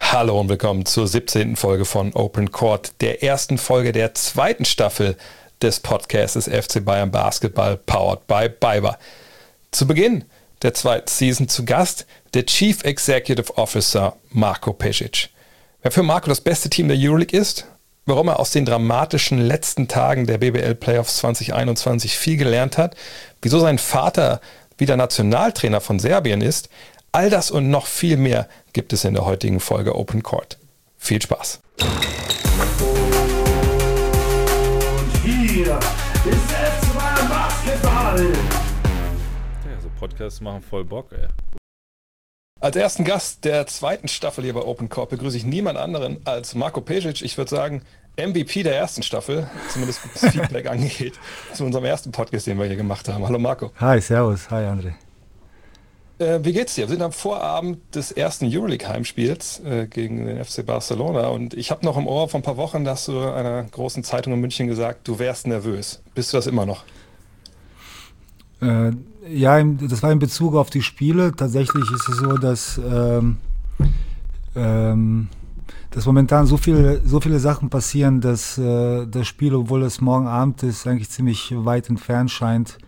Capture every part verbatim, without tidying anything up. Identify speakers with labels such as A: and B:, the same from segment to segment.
A: Hallo und willkommen zur siebzehnten Folge von Open Court, der ersten Folge der zweiten Staffel des Podcasts F C Bayern Basketball, powered by Biber. Zu Beginn der zweiten Season zu Gast der Chief Executive Officer Marko Pešić. Wer für Marko das beste Team der Euroleague ist, warum er aus den dramatischen letzten Tagen der B B L Playoffs zwanzig einundzwanzig viel gelernt hat, wieso sein Vater wieder Nationaltrainer von Serbien ist, all das und noch viel mehr gibt es in der heutigen Folge Open Court. Viel Spaß!
B: Und hier ist F C Bayern Basketball.
C: Ja, so Podcasts machen voll Bock, ey.
A: Als ersten Gast der zweiten Staffel hier bei Open Court begrüße ich niemand anderen als Marko Pešić. Ich würde sagen, M V P der ersten Staffel, zumindest was Feedback angeht, zu unserem ersten Podcast, den wir hier gemacht haben. Hallo Marko.
D: Hi, servus. Hi André.
A: Äh, wie geht's dir? Wir sind am Vorabend des ersten Euroleague-Heimspiels äh, gegen den F C Barcelona und ich habe noch im Ohr vor ein paar Wochen, dass du einer großen Zeitung in München gesagt, du wärst nervös. Bist du das immer noch?
D: Äh, ja, das war in Bezug auf die Spiele. Tatsächlich ist es so, dass, ähm, ähm, dass momentan so viele, so viele Sachen passieren, dass äh, das Spiel, obwohl es morgen Abend ist, eigentlich ziemlich weit entfernt scheint.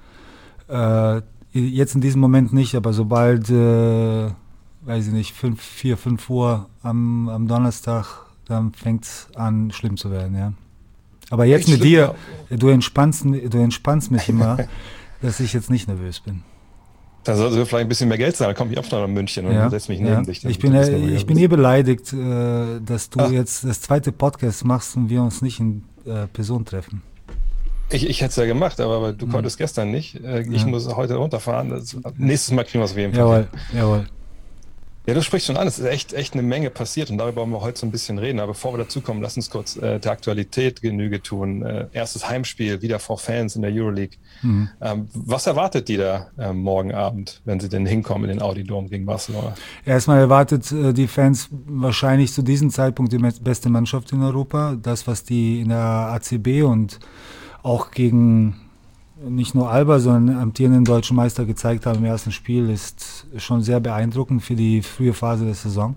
D: Äh, jetzt in diesem Moment nicht, aber sobald, äh, weiß ich nicht, fünf, vier, fünf Uhr am, am Donnerstag, dann fängt es an, schlimm zu werden, ja. Aber jetzt
A: Echt
D: mit
A: schlimm,
D: dir, du entspannst, du entspannst mich immer, dass ich jetzt nicht nervös bin.
A: Da sollst du vielleicht ein bisschen mehr Geld zahlen, dann komme ich auch schon nach München und
D: Ja,
A: setz mich
D: ja.
A: neben dich.
D: Ich bin, äh, ich bin eh beleidigt, äh, dass du
A: Ach.
D: jetzt das zweite Podcast machst und wir uns nicht in äh, Person treffen.
A: Ich, ich hätte es ja gemacht, aber du
D: Mhm.
A: konntest gestern nicht. Äh, ich
D: Ja.
A: muss heute runterfahren. Das, nächstes Mal kriegen wir es auf jeden Fall.
D: Jawohl, jawohl.
A: Ja, du sprichst schon an, es ist echt, echt eine Menge passiert und darüber wollen wir heute so ein bisschen reden. Aber bevor wir dazu kommen, lass uns kurz äh, der Aktualität Genüge tun. Äh, erstes Heimspiel, wieder vor Fans in der Euroleague.
D: Mhm.
A: Ähm, was erwartet die da äh, morgen Abend, wenn sie denn hinkommen in den Audi Dome gegen Barcelona?
D: Erstmal erwartet äh, die Fans wahrscheinlich zu diesem Zeitpunkt die me- beste Mannschaft in Europa. Das, was die in der A C B und auch gegen nicht nur Alba, sondern amtierenden deutschen Meister gezeigt haben im ersten Spiel, ist schon sehr beeindruckend für die frühe Phase der Saison.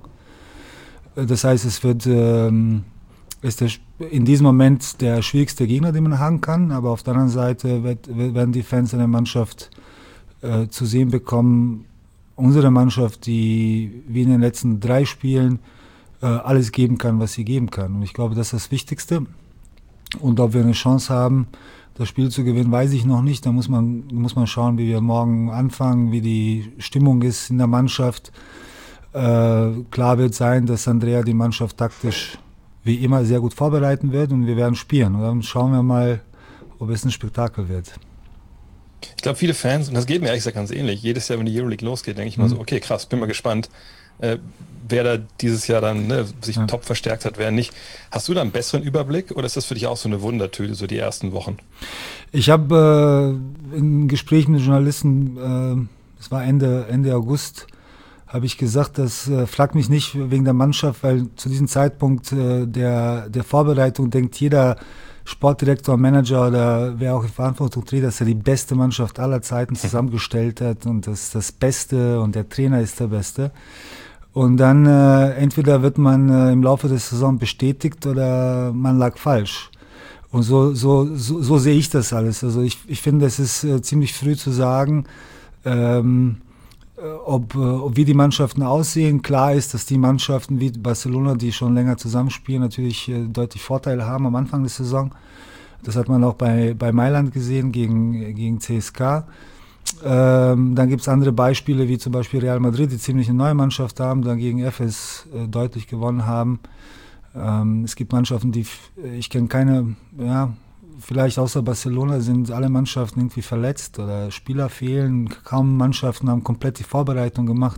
D: Das heißt, es wird ähm, ist der, in diesem Moment der schwierigste Gegner, den man haben kann, aber auf der anderen Seite wird, werden die Fans eine Mannschaft äh, zu sehen bekommen, unsere Mannschaft, die wie in den letzten drei Spielen äh, alles geben kann, was sie geben kann. Und ich glaube, das ist das Wichtigste. Und ob wir eine Chance haben, das Spiel zu gewinnen, weiß ich noch nicht. Da muss man, muss man schauen, wie wir morgen anfangen, wie die Stimmung ist in der Mannschaft. Äh, klar wird sein, dass Andrea die Mannschaft taktisch wie immer sehr gut vorbereiten wird und wir werden spielen. Und dann schauen wir mal, ob es ein Spektakel wird.
A: Ich glaube, viele Fans, und das geht mir ehrlich gesagt ganz ähnlich, jedes Jahr, wenn die Euroleague losgeht, denke ich mal so, okay, krass, bin mal gespannt, äh, wer da dieses Jahr dann ne, sich
D: Ja.
A: top verstärkt hat, wer nicht. Hast du da einen besseren Überblick oder ist das für dich auch so eine Wundertüte, so die ersten Wochen?
D: Ich habe äh, in Gesprächen mit Journalisten, äh, es war Ende, Ende August, habe ich gesagt, das äh, fragt mich nicht wegen der Mannschaft, weil zu diesem Zeitpunkt äh, der, der Vorbereitung denkt jeder Sportdirektor, Manager oder wer auch in Verantwortung trägt, dass er die beste Mannschaft aller Zeiten zusammengestellt hat und das ist das Beste und der Trainer ist der Beste. Und dann äh, entweder wird man äh, im Laufe der Saison bestätigt oder man lag falsch. Und so, so, so, so sehe ich das alles. Also ich, ich finde, es ist äh, ziemlich früh zu sagen, ähm, ob, äh, ob wie die Mannschaften aussehen. Klar ist, dass die Mannschaften wie Barcelona, die schon länger zusammenspielen, natürlich äh, deutlich Vorteile haben am Anfang der Saison. Das hat man auch bei, bei Mailand gesehen gegen, gegen C S K. Ähm, dann gibt es andere Beispiele, wie zum Beispiel Real Madrid, die ziemlich eine neue Mannschaft haben, dann gegen F S äh, deutlich gewonnen haben. Ähm, es gibt Mannschaften, die, f- ich kenne keine, ja, vielleicht außer Barcelona sind alle Mannschaften irgendwie verletzt oder Spieler fehlen. Kaum Mannschaften haben komplett die Vorbereitung gemacht.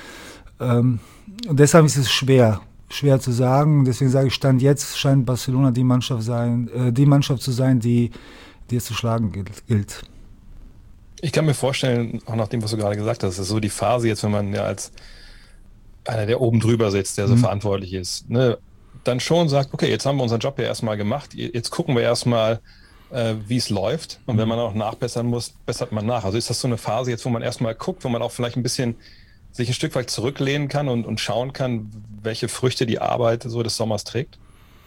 D: Ähm, und deshalb ist es schwer, schwer zu sagen. Deswegen sage ich, Stand jetzt scheint Barcelona die Mannschaft sein, äh, die Mannschaft zu sein, die, die es zu schlagen gilt. gilt.
A: Ich kann mir vorstellen, auch nach dem, was du gerade gesagt hast, ist so die Phase jetzt, wenn man ja als einer, der oben drüber sitzt, der so
D: Mhm.
A: verantwortlich ist, ne, dann schon sagt, okay, jetzt haben wir unseren Job ja erstmal gemacht, jetzt gucken wir erstmal, äh, wie es läuft und wenn man auch nachbessern muss, bessert man nach. Also ist das so eine Phase jetzt, wo man erstmal guckt, wo man auch vielleicht ein bisschen sich ein Stück weit zurücklehnen kann und, und schauen kann, welche Früchte die Arbeit so des Sommers trägt?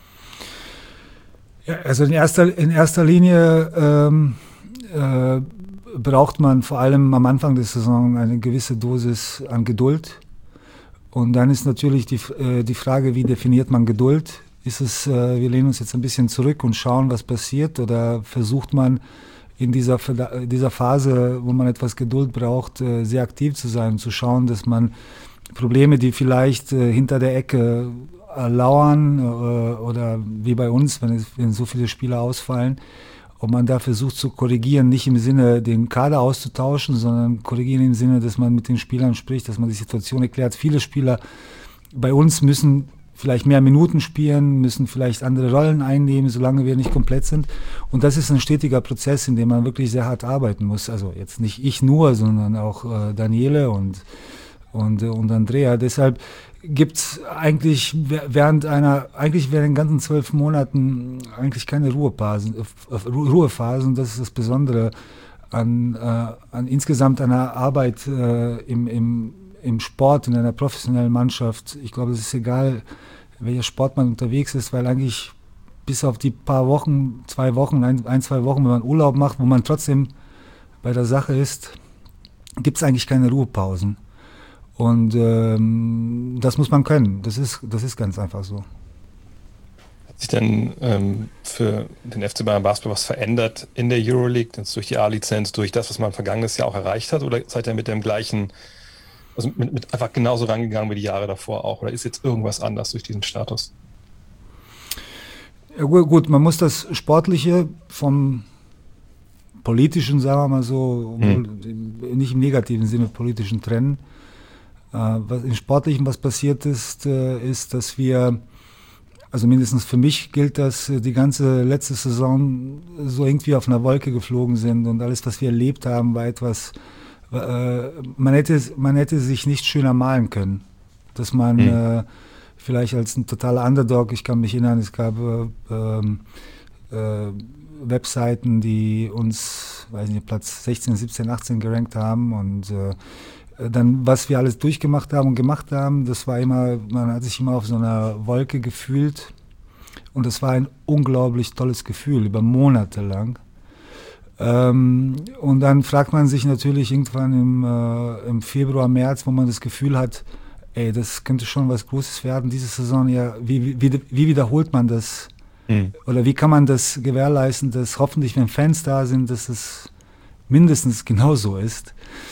D: Ja, also in erster, in erster Linie ähm, äh, braucht man vor allem am Anfang der Saison eine gewisse Dosis an Geduld. Und dann ist natürlich die, äh, die Frage, wie definiert man Geduld? Ist es, äh, wir lehnen uns jetzt ein bisschen zurück und schauen, was passiert, oder versucht man in dieser, dieser Phase, wo man etwas Geduld braucht, äh, sehr aktiv zu sein und zu schauen, dass man Probleme, die vielleicht äh, hinter der Ecke äh, lauern äh, oder wie bei uns, wenn, es, wenn so viele Spieler ausfallen, ob man da versucht zu korrigieren, nicht im Sinne, den Kader auszutauschen, sondern korrigieren im Sinne, dass man mit den Spielern spricht, dass man die Situation erklärt. Viele Spieler bei uns müssen vielleicht mehr Minuten spielen, müssen vielleicht andere Rollen einnehmen, solange wir nicht komplett sind. Und das ist ein stetiger Prozess, in dem man wirklich sehr hart arbeiten muss. Also jetzt nicht ich nur, sondern auch äh, Daniele und, und, und Andrea. Deshalb gibt es eigentlich während einer, eigentlich während den ganzen zwölf Monaten eigentlich keine Ruhephasen, äh, Ruhephasen. Das ist das Besondere an, äh, an insgesamt einer Arbeit äh, im, im im Sport, in einer professionellen Mannschaft. Ich glaube, es ist egal, welcher Sport man unterwegs ist, weil eigentlich bis auf die paar Wochen, zwei Wochen, ein, ein zwei Wochen, wenn man Urlaub macht, wo man trotzdem bei der Sache ist, gibt es eigentlich keine Ruhepausen. Und ähm, das muss man können. Das ist, das ist ganz einfach so.
A: Hat sich denn ähm, für den F C Bayern Basketball was verändert in der Euroleague, jetzt durch die A-Lizenz, durch das, was man vergangenes Jahr auch erreicht hat? Oder seid ihr mit dem gleichen, also mit, mit einfach genauso rangegangen wie die Jahre davor auch? Oder ist jetzt irgendwas anders durch diesen Status?
D: Ja, gut, gut, man muss das Sportliche vom Politischen, sagen wir mal so, hm. nicht im negativen Sinne politischen trennen. Äh, was im Sportlichen was passiert ist, äh, ist, dass wir, also mindestens für mich gilt das, die ganze letzte Saison so irgendwie auf einer Wolke geflogen sind und alles, was wir erlebt haben, war etwas, äh, man hätte, man hätte sich nicht schöner malen können. Dass man hm. äh, vielleicht als ein totaler Underdog, ich kann mich erinnern, es gab äh, äh, Webseiten, die uns, weiß nicht, Platz sechzehn, siebzehn, achtzehn gerankt haben und äh, dann, was wir alles durchgemacht haben und gemacht haben, das war immer, man hat sich immer auf so einer Wolke gefühlt und das war ein unglaublich tolles Gefühl, über Monate lang. Ähm, und dann fragt man sich natürlich irgendwann im, äh, im Februar, März, wo man das Gefühl hat, ey, das könnte schon was Großes werden, diese Saison, ja, wie, wie, wie wiederholt man das? Mhm. Oder wie kann man das gewährleisten, dass hoffentlich, wenn Fans da sind, dass es mindestens genauso ist?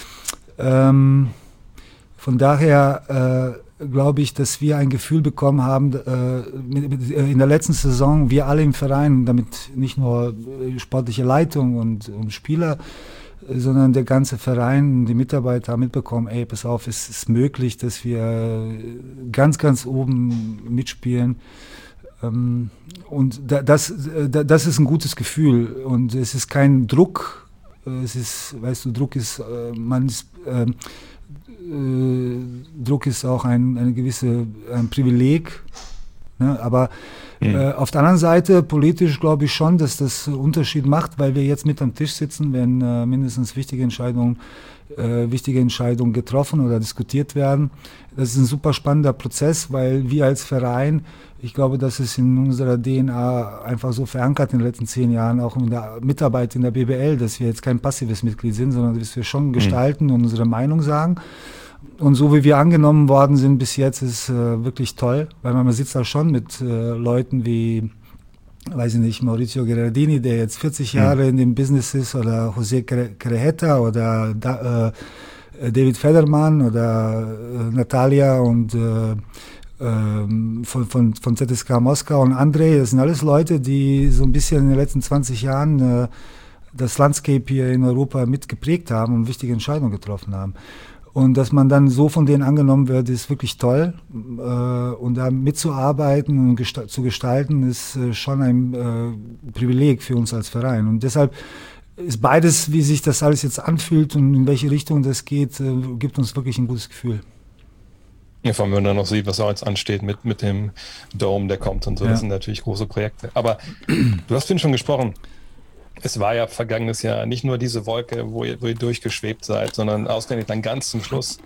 D: Ähm, von daher äh, glaube ich, dass wir ein Gefühl bekommen haben, äh, mit, mit, in der letzten Saison, wir alle im Verein, damit nicht nur sportliche Leitung und, und Spieler, sondern der ganze Verein, die Mitarbeiter haben mitbekommen, ey, pass auf, es ist möglich, dass wir ganz, ganz oben mitspielen. Ähm, und da, das, da, das ist ein gutes Gefühl und es ist kein Druck. Es ist, weißt du, Druck ist, äh, man ist, äh, äh, Druck ist auch ein, eine gewisse, ein Privileg, ne? Aber mhm. äh, auf der anderen Seite, politisch glaube ich schon, dass das Unterschied macht, weil wir jetzt mit am Tisch sitzen, wenn äh, mindestens wichtige Entscheidungen, äh, wichtige Entscheidungen getroffen oder diskutiert werden. Das ist ein super spannender Prozess, weil wir als Verein, ich glaube, das ist in unserer D N A einfach so verankert in den letzten zehn Jahren, auch in der Mitarbeit in der B B L, dass wir jetzt kein passives Mitglied sind, sondern dass wir schon gestalten und unsere Meinung sagen. Und so wie wir angenommen worden sind bis jetzt, ist äh, wirklich toll, weil man sitzt da schon mit äh, Leuten wie, weiß ich nicht, Maurizio Gherardini, der jetzt vierzig Jahre mhm. in dem Business ist, oder José Crejeta oder da, äh, David Federmann oder äh, Natalia und äh, Von, von, von Z S K Moskau und Andrei, das sind alles Leute, die so ein bisschen in den letzten zwanzig Jahren äh, das Landscape hier in Europa mitgeprägt haben und wichtige Entscheidungen getroffen haben. Und dass man dann so von denen angenommen wird, ist wirklich toll. Äh, und da mitzuarbeiten und gesta- zu gestalten, ist äh, schon ein äh, Privileg für uns als Verein. Und deshalb ist beides, wie sich das alles jetzt anfühlt und in welche Richtung das geht, äh, gibt uns wirklich ein gutes Gefühl.
A: Ja, vor allem, wenn man dann noch sieht, was auch jetzt ansteht mit, mit dem Dome, der kommt und so. Ja. Das sind natürlich große Projekte. Aber du hast vorhin schon gesprochen, es war ja vergangenes Jahr nicht nur diese Wolke, wo ihr, wo ihr durchgeschwebt seid, sondern ausgerechnet dann ganz zum Schluss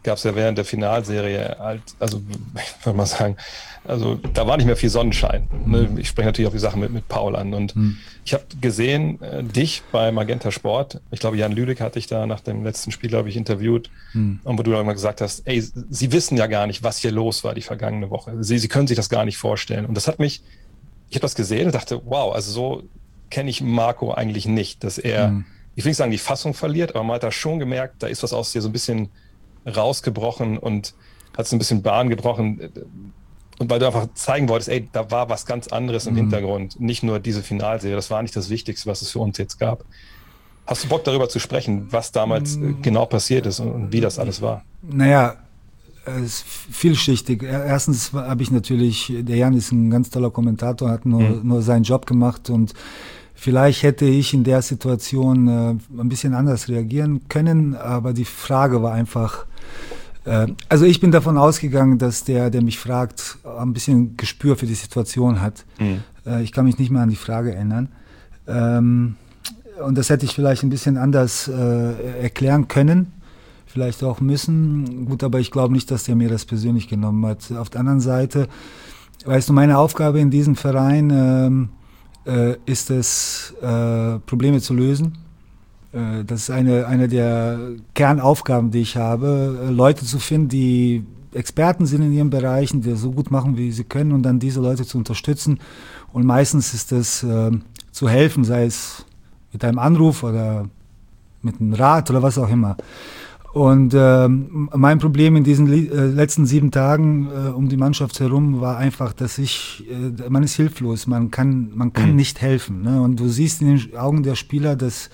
A: gab es ja während der Finalserie halt, also ich würde mal sagen, also da war nicht mehr viel Sonnenschein. Ne? Ich spreche natürlich auch die Sachen mit, mit Paul an. Und hm. ich habe gesehen, äh, dich bei Magenta Sport, ich glaube Jan Lüdecke hatte ich da nach dem letzten Spiel, glaube ich, interviewt, hm. und wo du dann mal gesagt hast, ey, sie wissen ja gar nicht, was hier los war die vergangene Woche. Sie, sie können sich das gar nicht vorstellen. Und das hat mich, ich habe das gesehen und dachte, wow, also so kenne ich Marco eigentlich nicht, dass er, hm. ich will nicht sagen, die Fassung verliert, aber man hat da schon gemerkt, da ist was aus dir so ein bisschen rausgebrochen und hat so ein bisschen Bahn gebrochen. Und weil du einfach zeigen wolltest, ey, da war was ganz anderes im mhm. Hintergrund. Nicht nur diese Finalserie, das war nicht das Wichtigste, was es für uns jetzt gab. Hast du Bock darüber zu sprechen, was damals mhm. genau passiert ist und, und wie das alles war?
D: Naja, es ist vielschichtig. Erstens habe ich natürlich, der Jan ist ein ganz toller Kommentator, hat nur, mhm. nur seinen Job gemacht und vielleicht hätte ich in der Situation äh, ein bisschen anders reagieren können, aber die Frage war einfach, äh, also ich bin davon ausgegangen, dass der, der mich fragt, ein bisschen Gespür für die Situation hat. Mhm. Äh, ich kann mich nicht mehr an die Frage erinnern. Ähm, und das hätte ich vielleicht ein bisschen anders äh, erklären können, vielleicht auch müssen. Gut, aber ich glaube nicht, dass der mir das persönlich genommen hat. Auf der anderen Seite, weißt du, meine Aufgabe in diesem Verein ähm, äh, ist es, äh, Probleme zu lösen. Äh, das ist eine, eine der Kernaufgaben, die ich habe, äh, Leute zu finden, die Experten sind in ihren Bereichen, die so gut machen, wie sie können, und dann diese Leute zu unterstützen. Und meistens ist es äh, zu helfen, sei es mit einem Anruf oder mit einem Rat oder was auch immer. Und ähm, mein Problem in diesen äh, letzten sieben Tagen äh, um die Mannschaft herum war einfach, dass ich, äh, man ist hilflos, man kann, man kann mhm. nicht helfen. Ne? Und du siehst in den Augen der Spieler, dass,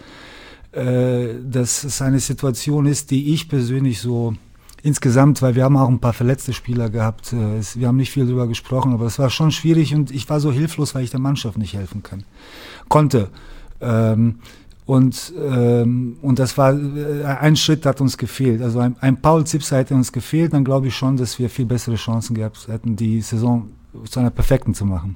D: äh, dass es eine Situation ist, die ich persönlich so insgesamt, weil wir haben auch ein paar verletzte Spieler gehabt, äh, es, wir haben nicht viel darüber gesprochen, aber es war schon schwierig und ich war so hilflos, weil ich der Mannschaft nicht helfen kann, konnte. Ähm, Und, ähm, und das war, äh, ein Schritt hat uns gefehlt. Also ein, ein Paul Zipser hätte uns gefehlt, dann glaube ich schon, dass wir viel bessere Chancen gehabt hätten, die Saison zu einer perfekten zu machen.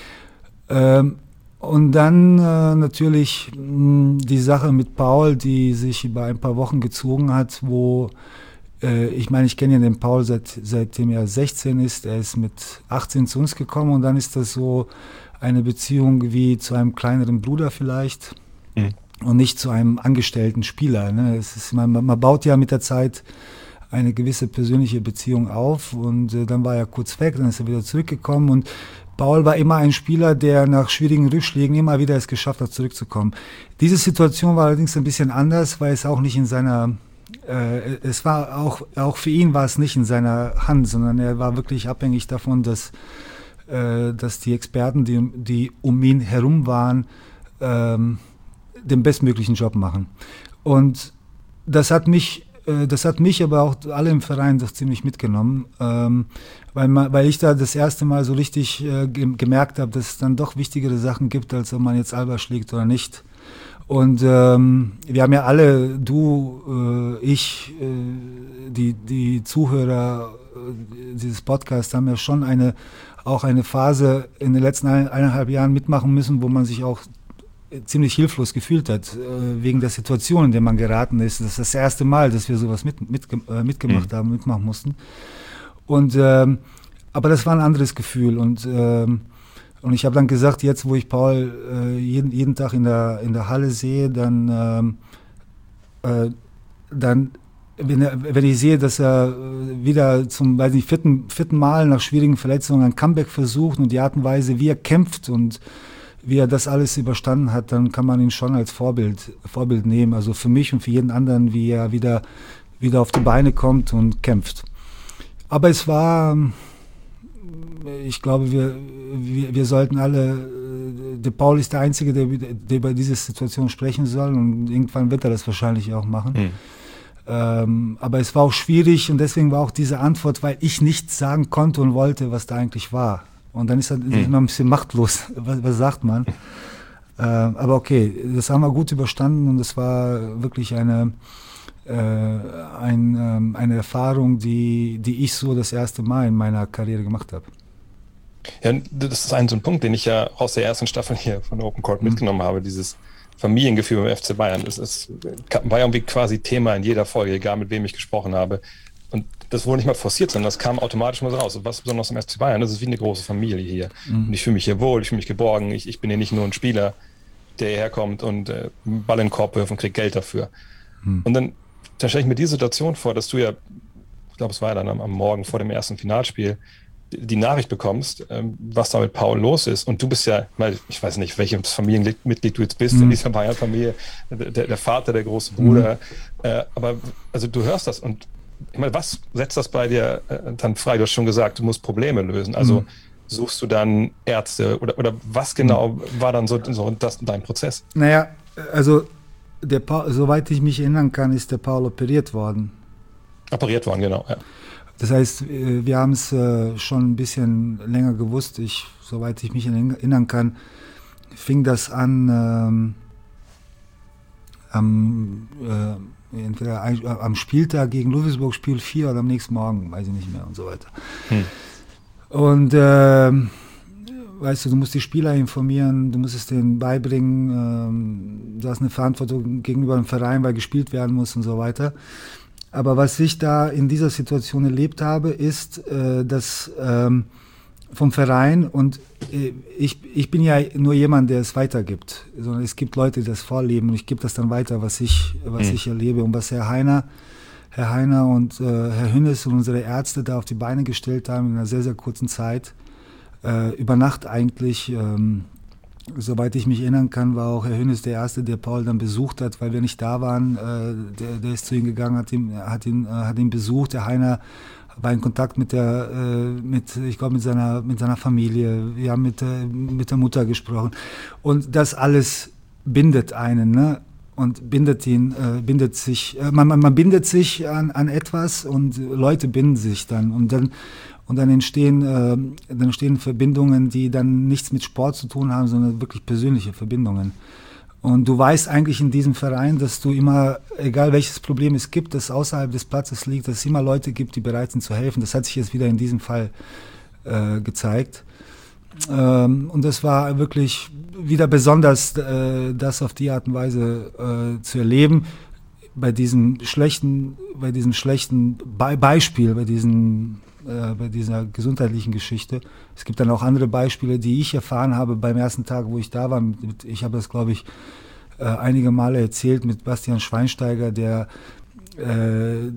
D: Ähm, und dann äh, natürlich mh, die Sache mit Paul, die sich über ein paar Wochen gezogen hat, wo, äh, ich meine, ich kenne ja den Paul seit, seitdem er sechzehn ist, er ist mit achtzehn zu uns gekommen und dann ist das so eine Beziehung wie zu einem kleineren Bruder vielleicht. Mhm. Und nicht zu einem angestellten Spieler. Ne? Es ist, man, man baut ja mit der Zeit eine gewisse persönliche Beziehung auf und äh, dann war er kurz weg, dann ist er wieder zurückgekommen und Paul war immer ein Spieler, der nach schwierigen Rückschlägen immer wieder es geschafft hat, zurückzukommen. Diese Situation war allerdings ein bisschen anders, weil es auch nicht in seiner, äh, es war auch, auch für ihn war es nicht in seiner Hand, sondern er war wirklich abhängig davon, dass, äh, dass die Experten, die, die um ihn herum waren, ähm, den bestmöglichen Job machen. Und das hat mich, äh, das hat mich aber auch alle im Verein doch ziemlich mitgenommen, ähm, weil, man, weil ich da das erste Mal so richtig äh, ge- gemerkt habe, dass es dann doch wichtigere Sachen gibt, als ob man jetzt Alba schlägt oder nicht. Und ähm, wir haben ja alle, du, äh, ich, äh, die, die Zuhörer äh, dieses Podcasts haben ja schon eine, auch eine Phase in den letzten ein, eineinhalb Jahren mitmachen müssen, wo man sich auch ziemlich hilflos gefühlt hat, äh, wegen der Situation, in der man geraten ist. Das ist das erste Mal, dass wir sowas mit, mit, äh, mitgemacht mhm. haben, mitmachen mussten. Und, ähm, aber das war ein anderes Gefühl. Und, ähm, und ich habe dann gesagt, jetzt, wo ich Paul äh, jeden, jeden Tag in der, in der Halle sehe, dann, ähm, äh, dann wenn, er, wenn ich sehe, dass er wieder zum, weiß nicht, vierten, vierten Mal nach schwierigen Verletzungen ein Comeback versucht und die Art und Weise, wie er kämpft und wie er das alles überstanden hat, dann kann man ihn schon als Vorbild, Vorbild nehmen. Also für mich und für jeden anderen, wie er wieder, wieder auf die Beine kommt und kämpft. Aber es war, ich glaube, wir, wir, wir sollten alle, der Paul ist der Einzige, der, der über diese Situation sprechen soll und irgendwann wird er das wahrscheinlich auch machen. Mhm. Ähm, aber es war auch schwierig und deswegen war auch diese Antwort, weil ich nichts sagen konnte und wollte, was da eigentlich war. Und dann ist er hm. immer ein bisschen machtlos. Was, was sagt man? Äh, aber okay, das haben wir gut überstanden und es war wirklich eine, äh, ein, ähm, eine Erfahrung, die, die ich so das erste Mal in meiner Karriere gemacht habe.
A: Ja, das ist ein so ein Punkt, den ich ja aus der ersten Staffel hier von Open Court hm. mitgenommen habe, dieses Familiengefühl beim F C Bayern. Das ist, war ja irgendwie quasi Thema in jeder Folge, egal mit wem ich gesprochen habe. Und das wurde nicht mal forciert, sondern das kam automatisch mal so raus. Und was besonders am F C Bayern, das ist wie eine große Familie hier. Mhm. Und ich fühle mich hier wohl, ich fühle mich geborgen. Ich, ich bin hier nicht nur ein Spieler, der hierher kommt und äh, Ball in den Korb wirft und kriegt Geld dafür. Mhm. Und dann, dann stelle ich mir die Situation vor, dass du ja, ich glaube, es war ja dann am, am Morgen vor dem ersten Finalspiel, die, die Nachricht bekommst, ähm, was da mit Paul los ist. Und du bist ja, ich weiß nicht, welches Familienmitglied du jetzt bist, mhm. in dieser Bayern-Familie, der, der Vater, der große Bruder. Mhm. Äh, aber also du hörst das und ich meine, was setzt das bei dir äh, dann frei? Du hast schon gesagt, du musst Probleme lösen. Also mhm. suchst du dann Ärzte oder, oder was genau mhm. war dann so, so das, dein Prozess?
D: Naja, also der Paul, soweit ich mich erinnern kann, ist der Paul operiert worden.
A: Operiert worden, genau. Ja.
D: Das heißt, wir haben es äh, schon ein bisschen länger gewusst. Ich, soweit ich mich erinnern kann, fing das an ähm, am äh, entweder am Spieltag gegen Ludwigsburg, Spiel vier oder am nächsten Morgen, weiß ich nicht mehr und so weiter. Hm. Und äh, weißt du, du musst die Spieler informieren, du musst es denen beibringen, ähm, du hast eine Verantwortung gegenüber dem Verein, weil gespielt werden muss und so weiter. Aber was ich da in dieser Situation erlebt habe, ist, äh, dass ähm, vom Verein und äh, ich, ich bin ja nur jemand, der es weitergibt, sondern es gibt Leute, die das vorleben und ich gebe das dann weiter, was ich, was mhm. ich erlebe und was Herr Heiner, Herr Heiner und äh, Herr Hünnes und unsere Ärzte da auf die Beine gestellt haben in einer sehr, sehr kurzen Zeit. Äh, über Nacht eigentlich, ähm, soweit ich mich erinnern kann, war auch Herr Hünnes der Erste, der Paul dann besucht hat, weil wir nicht da waren. Äh, der, der ist zu ihm gegangen, hat ihn, hat ihn, äh, hat ihn besucht. Der Heiner war in Kontakt mit der, äh, mit, ich glaube, mit seiner, mit seiner Familie. Wir haben mit, äh, mit der Mutter gesprochen. Und das alles bindet einen, ne? Und bindet ihn, äh, bindet sich, äh, man, man, man bindet sich an, an etwas und Leute binden sich dann. Und dann, und dann entstehen, äh, dann entstehen Verbindungen, die dann nichts mit Sport zu tun haben, sondern wirklich persönliche Verbindungen. Und du weißt eigentlich in diesem Verein, dass du immer, egal welches Problem es gibt, das außerhalb des Platzes liegt, dass es immer Leute gibt, die bereit sind zu helfen. Das hat sich jetzt wieder in diesem Fall äh, gezeigt. Ähm, und das war wirklich wieder besonders, äh, das auf die Art und Weise äh, zu erleben. Bei diesem schlechten, bei diesem schlechten Be- Beispiel, bei diesen bei dieser gesundheitlichen Geschichte. Es gibt dann auch andere Beispiele, die ich erfahren habe beim ersten Tag, wo ich da war. Ich habe das, glaube ich, einige Male erzählt mit Bastian Schweinsteiger, der äh,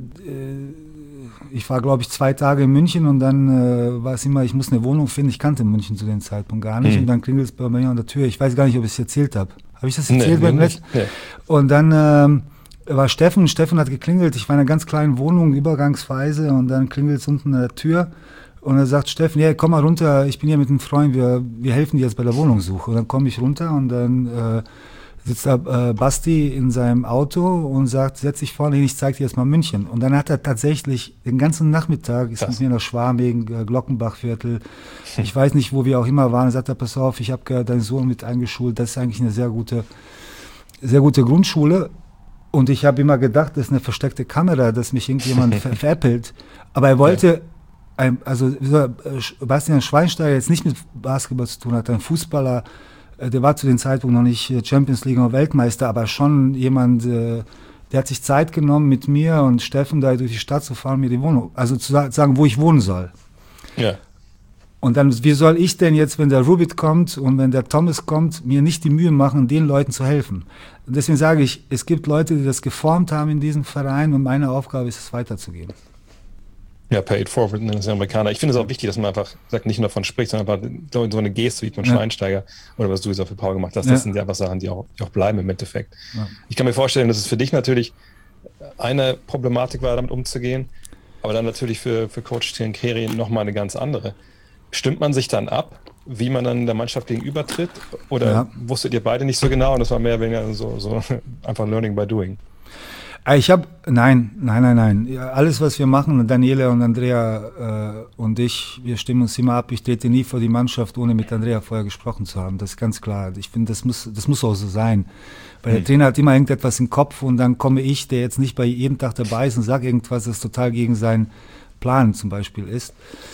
D: ich war, glaube ich, zwei Tage in München und dann äh, war es immer, ich muss eine Wohnung finden. Ich kannte München zu dem Zeitpunkt gar nicht. Mhm. Und dann klingelt es bei mir an der Tür. Ich weiß gar nicht, ob ich es erzählt habe. Habe ich das erzählt nee, beim letzten? Nee. Und dann ähm, war Steffen, Steffen hat geklingelt, ich war in einer ganz kleinen Wohnung, übergangsweise, und dann klingelt es unten an der Tür und er sagt, Steffen, ja, komm mal runter, ich bin hier mit einem Freund, wir, wir helfen dir jetzt bei der Wohnungssuche. Und dann komme ich runter und dann äh, sitzt da äh, Basti in seinem Auto und sagt, setz dich vorne hin, ich zeig dir jetzt mal München. Und dann hat er tatsächlich den ganzen Nachmittag, ist mit mir nach Schwabing, äh, Glockenbachviertel, ich weiß nicht, wo wir auch immer waren, sagt er, pass auf, ich habe gehört, deinen Sohn mit eingeschult, das ist eigentlich eine sehr gute, sehr gute Grundschule. Und ich habe immer gedacht, das ist eine versteckte Kamera, dass mich irgendjemand ver- veräppelt. Aber er wollte, ein, also Bastian Schweinsteiger jetzt nicht mit Basketball zu tun hat, ein Fußballer, der war zu dem Zeitpunkt noch nicht Champions League oder Weltmeister, aber schon jemand, der hat sich Zeit genommen, mit mir und Steffen da durch die Stadt zu fahren, mir die Wohnung, also zu sagen, wo ich wohnen soll. Ja. Und dann, wie soll ich denn jetzt, wenn der Rubit kommt und wenn der Thomas kommt, mir nicht die Mühe machen, den Leuten zu helfen? Und deswegen sage ich, es gibt Leute, die das geformt haben in diesem Verein und meine Aufgabe ist es, weiterzugeben.
A: Ja, pay it forward, nennen das Amerikaner. Ich finde es auch wichtig, dass man einfach sagt, nicht nur davon spricht, sondern einfach so eine Geste wie von ja. Schweinsteiger oder was du jetzt auch für Paul gemacht hast. Das ja. sind ja einfach Sachen, die auch, die auch bleiben im Endeffekt. Ja. Ich kann mir vorstellen, dass es für dich natürlich eine Problematik war, damit umzugehen, aber dann natürlich für, für Coach Trinchieri nochmal eine ganz andere. Stimmt man sich dann ab, wie man dann der Mannschaft gegenübertritt? Oder ja. wusstet ihr beide nicht so genau und das war mehr oder weniger so, so einfach Learning by Doing?
D: Ich habe, nein, nein, nein, nein. Ja, alles, was wir machen, Daniele und Andrea äh, und ich, wir stimmen uns immer ab. Ich trete nie vor die Mannschaft, ohne mit Andrea vorher gesprochen zu haben. Das ist ganz klar. Ich finde, das muss, das muss auch so sein. Weil hm. der Trainer hat immer irgendetwas im Kopf und dann komme ich, der jetzt nicht bei jedem Tag dabei ist und sage irgendwas, das total gegen seinen Plan zum Beispiel ist.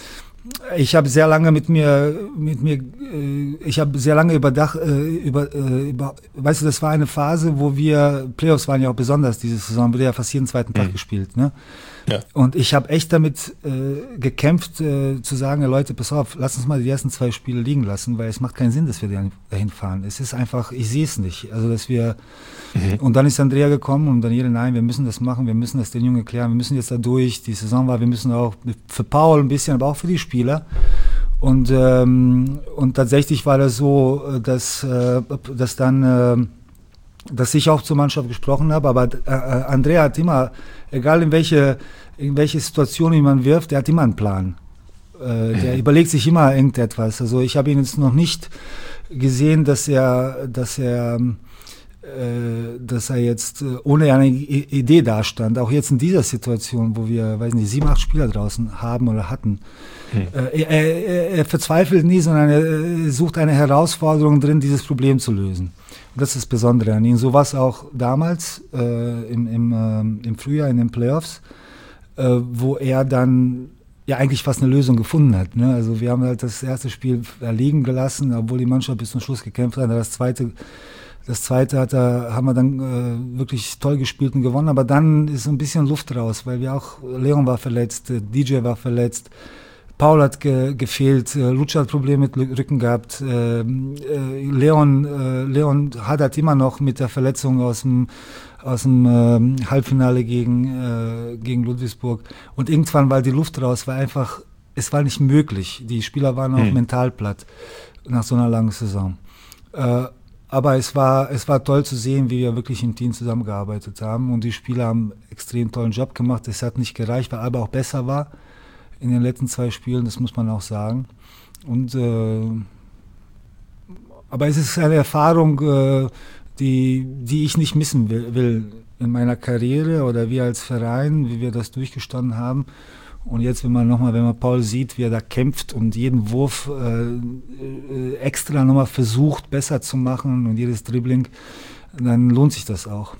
D: Ich habe sehr lange mit mir, mit mir, äh, ich habe sehr lange überdacht, äh, über, äh, über, weißt du, das war eine Phase, wo wir, Playoffs waren ja auch besonders diese Saison, wurde ja fast jeden zweiten Tag mhm. gespielt, ne?
A: Ja.
D: Und ich habe echt damit äh, gekämpft, äh, zu sagen, ja, Leute, pass auf, lass uns mal die ersten zwei Spiele liegen lassen, weil es macht keinen Sinn, dass wir dahin fahren. Es ist einfach, ich sehe es nicht. Also, dass wir, mhm. und dann ist Andrea gekommen und Daniele, nein, wir müssen das machen, wir müssen das den Jungen erklären, wir müssen jetzt da durch, die Saison war, wir müssen auch für Paul ein bisschen, aber auch für die Spieler. Und, ähm, und tatsächlich war das so, dass, äh, dass dann, äh, dass ich auch zur Mannschaft gesprochen habe, aber äh, Andrea hat immer, egal in welche, in welche Situation man wirft, der hat immer einen Plan. Äh, der überlegt sich immer irgendetwas. Also ich habe ihn jetzt noch nicht gesehen, dass er, dass er, äh, dass er jetzt äh, ohne eine I- Idee dastand. Auch jetzt in dieser Situation, wo wir, weiß nicht, sieben, acht Spieler draußen haben oder hatten. Hm. Äh, er, er, er verzweifelt nie, sondern er sucht eine Herausforderung drin, dieses Problem zu lösen. Und das ist das Besondere an ihm. So war es auch damals äh, im, im, äh, im Frühjahr in den Playoffs, äh, wo er dann ja eigentlich fast eine Lösung gefunden hat. Ne? Also wir haben halt das erste Spiel liegen gelassen, obwohl die Mannschaft bis zum Schluss gekämpft hat. Das zweite, das zweite hat er, haben wir dann äh, wirklich toll gespielt und gewonnen. Aber dann ist so ein bisschen Luft raus, weil wir auch, Leon war verletzt, D J war verletzt, Paul hat ge- gefehlt, äh, Lucha hat Probleme mit L- Rücken gehabt, äh, äh, Leon, äh, Leon hadert immer noch mit der Verletzung aus dem, aus dem äh, Halbfinale gegen, äh, gegen Ludwigsburg. Und irgendwann war die Luft raus, war einfach, es war nicht möglich. Die Spieler waren auch hm. mental platt nach so einer langen Saison. Äh, aber es war, es war toll zu sehen, wie wir wirklich im Team zusammengearbeitet haben. Und die Spieler haben einen extrem tollen Job gemacht. Es hat nicht gereicht, weil Alba auch besser war in den letzten zwei Spielen, das muss man auch sagen. Und, äh, aber es ist eine Erfahrung, äh, die, die ich nicht missen will, will in meiner Karriere oder wir als Verein, wie wir das durchgestanden haben. Und jetzt, wenn man nochmal, wenn man Paul sieht, wie er da kämpft und jeden Wurf äh, extra nochmal versucht, besser zu machen und jedes Dribbling, dann lohnt sich das auch.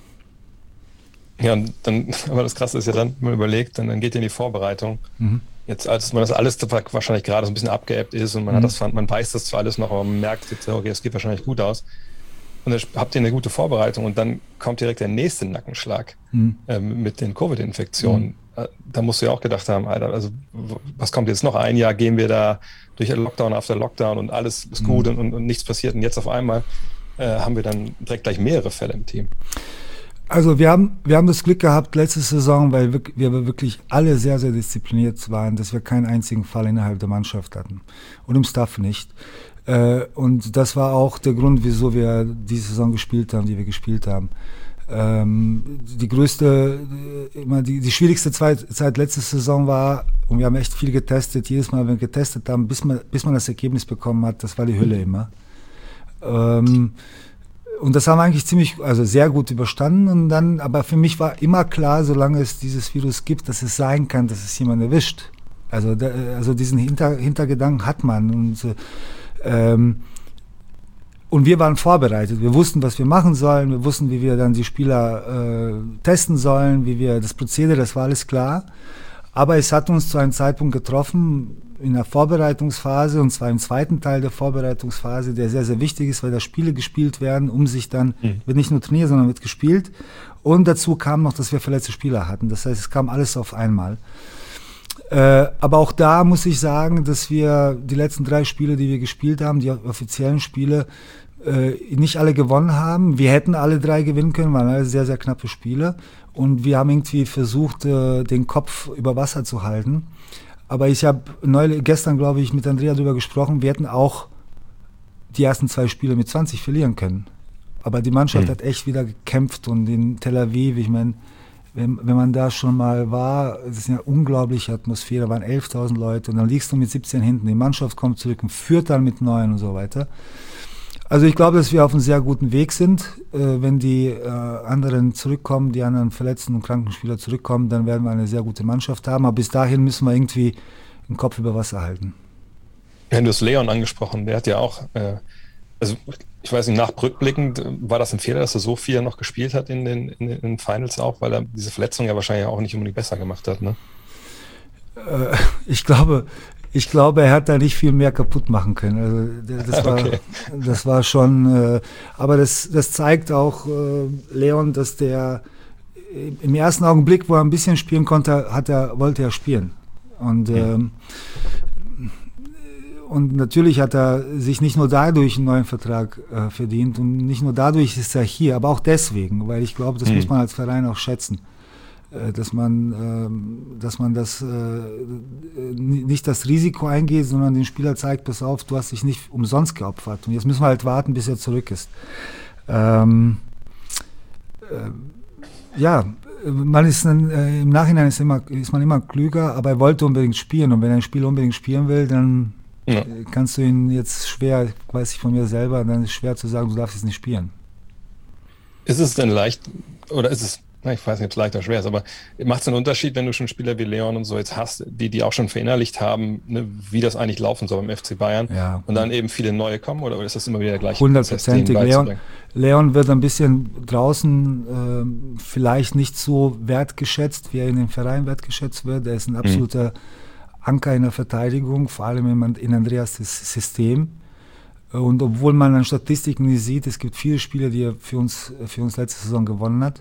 A: Ja, und dann, aber das Krasse ist ja dann, wenn man überlegt, dann, dann geht ja in die Vorbereitung. Mhm. Jetzt, als man das alles wahrscheinlich gerade so ein bisschen abgeebbt ist und man mhm. hat das, man weiß das zwar alles noch, aber man merkt jetzt, okay, es geht wahrscheinlich gut aus. Und dann habt ihr eine gute Vorbereitung und dann kommt direkt der nächste Nackenschlag mhm. ähm, mit den Covid-Infektionen. Mhm. Da musst du ja auch gedacht haben, Alter, also was kommt jetzt noch? Ein Jahr gehen wir da durch Lockdown after Lockdown und alles ist gut mhm. und, und nichts passiert. Und jetzt auf einmal äh, haben wir dann direkt gleich mehrere Fälle im Team.
D: Also wir haben, wir haben das Glück gehabt letzte Saison, weil wir, wir wirklich alle sehr, sehr diszipliniert waren, dass wir keinen einzigen Fall innerhalb der Mannschaft hatten und im Staff nicht. Äh, und das war auch der Grund, wieso wir diese Saison gespielt haben, die wir gespielt haben. Ähm, die größte, immer die, die schwierigste Zeit, Zeit letzte Saison war, und wir haben echt viel getestet, jedes Mal, wenn wir getestet haben, bis man, bis man das Ergebnis bekommen hat, das war die Hölle immer. Ähm, Und das haben wir eigentlich ziemlich, also sehr gut überstanden. Und dann, aber für mich war immer klar, solange es dieses Virus gibt, dass es sein kann, dass es jemand erwischt. Also, da, also diesen Hinter, Hintergedanken hat man. Und, ähm, und wir waren vorbereitet. Wir wussten, was wir machen sollen. Wir wussten, wie wir dann die Spieler äh, testen sollen, wie wir das Prozedere, das war alles klar. Aber es hat uns zu einem Zeitpunkt getroffen, in der Vorbereitungsphase, und zwar im zweiten Teil der Vorbereitungsphase, der sehr, sehr wichtig ist, weil da Spiele gespielt werden, um sich dann, mhm. wird nicht nur trainiert, sondern wird gespielt. Und dazu kam noch, dass wir verletzte Spieler hatten. Das heißt, es kam alles auf einmal. Äh, aber auch da muss ich sagen, dass wir die letzten drei Spiele, die wir gespielt haben, die offiziellen Spiele, äh, nicht alle gewonnen haben. Wir hätten alle drei gewinnen können, waren alle sehr, sehr knappe Spiele. Und wir haben irgendwie versucht, äh, den Kopf über Wasser zu halten. Aber ich habe neulich, gestern, glaube ich, mit Andrea darüber gesprochen, wir hätten auch die ersten zwei Spiele mit zwanzig verlieren können. Aber die Mannschaft mhm. hat echt wieder gekämpft und in Tel Aviv, ich meine, wenn, wenn man da schon mal war, das ist eine unglaubliche Atmosphäre, da waren elftausend Leute und dann liegst du mit siebzehn hinten, die Mannschaft kommt zurück und führt dann mit neun und so weiter. Also ich glaube, dass wir auf einem sehr guten Weg sind. Äh, wenn die äh, anderen zurückkommen, die anderen verletzten und kranken Spieler zurückkommen, dann werden wir eine sehr gute Mannschaft haben. Aber bis dahin müssen wir irgendwie den Kopf über Wasser halten.
A: Ja, du hast Leon angesprochen, der hat ja auch, äh, also ich weiß nicht, nach rückblickend, war das ein Fehler, dass er so viel noch gespielt hat in den, in den Finals auch, weil er diese Verletzung ja wahrscheinlich auch nicht unbedingt besser gemacht hat, ne?
D: Äh, ich glaube... Ich glaube, er hat da nicht viel mehr kaputt machen können. Also das war, okay. das war schon. Äh, aber das, das zeigt auch äh, Leon, dass der im ersten Augenblick, wo er ein bisschen spielen konnte, hat er, wollte er spielen. Und, mhm. ähm, und natürlich hat er sich nicht nur dadurch einen neuen Vertrag äh, verdient und nicht nur dadurch ist er hier, aber auch deswegen, weil ich glaube, das mhm. muss man als Verein auch schätzen. Dass man, äh, dass man das äh, nicht das Risiko eingeht, sondern den Spieler zeigt, pass auf, du hast dich nicht umsonst geopfert. Und jetzt müssen wir halt warten, bis er zurück ist. Ähm, äh, ja, man ist ein, äh, im Nachhinein ist, immer, ist man immer klüger, aber er wollte unbedingt spielen. Und wenn er ein Spiel unbedingt spielen will, dann ja. äh, kannst du ihn jetzt schwer, weiß ich von mir selber, dann ist es schwer zu sagen, du darfst jetzt nicht spielen.
A: Ist es denn leicht, oder ist es ich weiß nicht, ob es leicht oder schwer ist, aber macht es einen Unterschied, wenn du schon Spieler wie Leon und so jetzt hast, die die auch schon verinnerlicht haben, ne, wie das eigentlich laufen soll beim F C Bayern ja. und dann eben viele neue kommen, oder ist das immer wieder der gleiche Prozess?
D: Hundertprozentig. Leon, Leon wird ein bisschen draußen äh, vielleicht nicht so wertgeschätzt, wie er in dem Verein wertgeschätzt wird. Er ist ein absoluter mhm. Anker in der Verteidigung, vor allem in, in Andreas' System. Und obwohl man an Statistiken nicht sieht, es gibt viele Spiele, die er für uns, für uns letzte Saison gewonnen hat.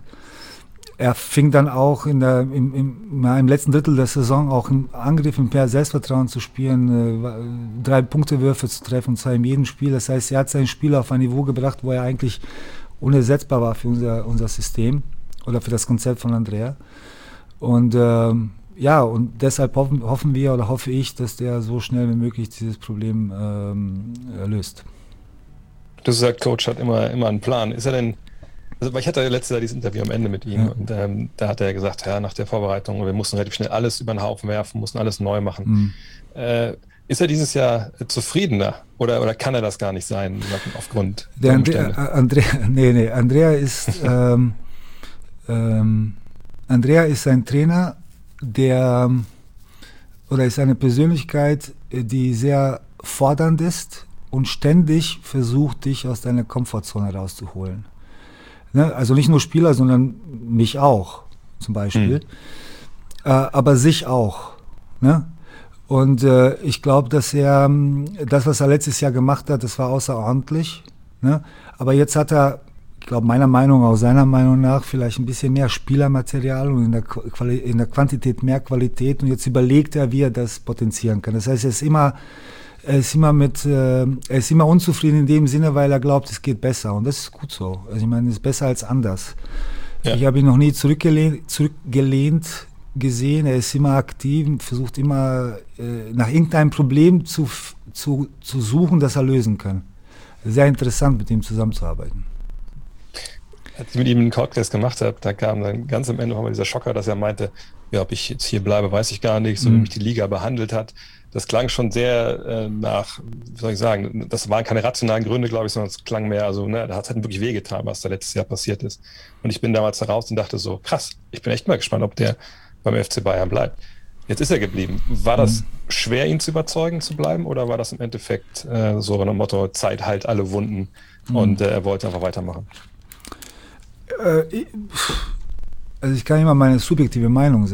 D: Er fing dann auch in der, im, im, im letzten Drittel der Saison auch im Angriff mit mehr Selbstvertrauen zu spielen, äh, drei Punktewürfe zu treffen, und zwar in jedem Spiel. Das heißt, er hat sein Spiel auf ein Niveau gebracht, wo er eigentlich unersetzbar war für unser, unser System oder für das Konzept von Andrea. Und ähm, ja, und deshalb hoffen, hoffen wir oder hoffe ich, dass der so schnell wie möglich dieses Problem ähm, löst.
A: Du sagst, Coach hat immer, immer einen Plan. Ist er denn Also, weil ich hatte letztes Jahr dieses Interview am Ende mit ihm ja. und ähm, da hat er gesagt, ja, nach der Vorbereitung, wir mussten relativ schnell alles über den Haufen werfen, mussten alles neu machen. Mhm. Äh, ist er dieses Jahr zufriedener oder, oder kann er das gar nicht sein, aufgrund
D: der, der Umstände? Andrea, nee, nee, Andrea ist ähm, ähm, Andrea ist ein Trainer, der oder ist eine Persönlichkeit, die sehr fordernd ist und ständig versucht, dich aus deiner Komfortzone rauszuholen. Ne, also nicht nur Spieler, sondern mich auch, zum Beispiel. Mhm. Äh, aber sich auch. Ne? Und äh, ich glaube, dass er, das, was er letztes Jahr gemacht hat, das war außerordentlich. Ne? Aber jetzt hat er, ich glaube, meiner Meinung, auch seiner Meinung nach, vielleicht ein bisschen mehr Spielermaterial und in der, Quali- in der Quantität mehr Qualität. Und jetzt überlegt er, wie er das potenzieren kann. Das heißt, er ist immer... Er ist immer mit, äh, er ist immer unzufrieden in dem Sinne, weil er glaubt, es geht besser. Und das ist gut so. Also ich meine, es ist besser als anders. Ja. Ich habe ihn noch nie zurückgelehnt, zurückgelehnt gesehen. Er ist immer aktiv, versucht immer äh, nach irgendeinem Problem zu, zu, zu suchen, das er lösen kann. Sehr interessant, mit ihm zusammenzuarbeiten.
A: Als ich mit ihm einen Podcast gemacht habe, da kam dann ganz am Ende nochmal dieser Schocker, dass er meinte, ja, ob ich jetzt hier bleibe, weiß ich gar nicht, so wie mich die Liga behandelt hat. Das klang schon sehr äh, nach, wie soll ich sagen, das waren keine rationalen Gründe, glaube ich, sondern es klang mehr, also, ne, da hat es halt wirklich wehgetan, was da letztes Jahr passiert ist. Und ich bin damals da raus und dachte so, krass, ich bin echt mal gespannt, ob der beim F C Bayern bleibt. Jetzt ist er geblieben. War das mhm. schwer, ihn zu überzeugen, zu bleiben, oder war das im Endeffekt äh, so ein Motto, Zeit heilt alle Wunden mhm. und äh, er wollte einfach weitermachen?
D: Äh, ich, Also ich kann immer meine subjektive Meinung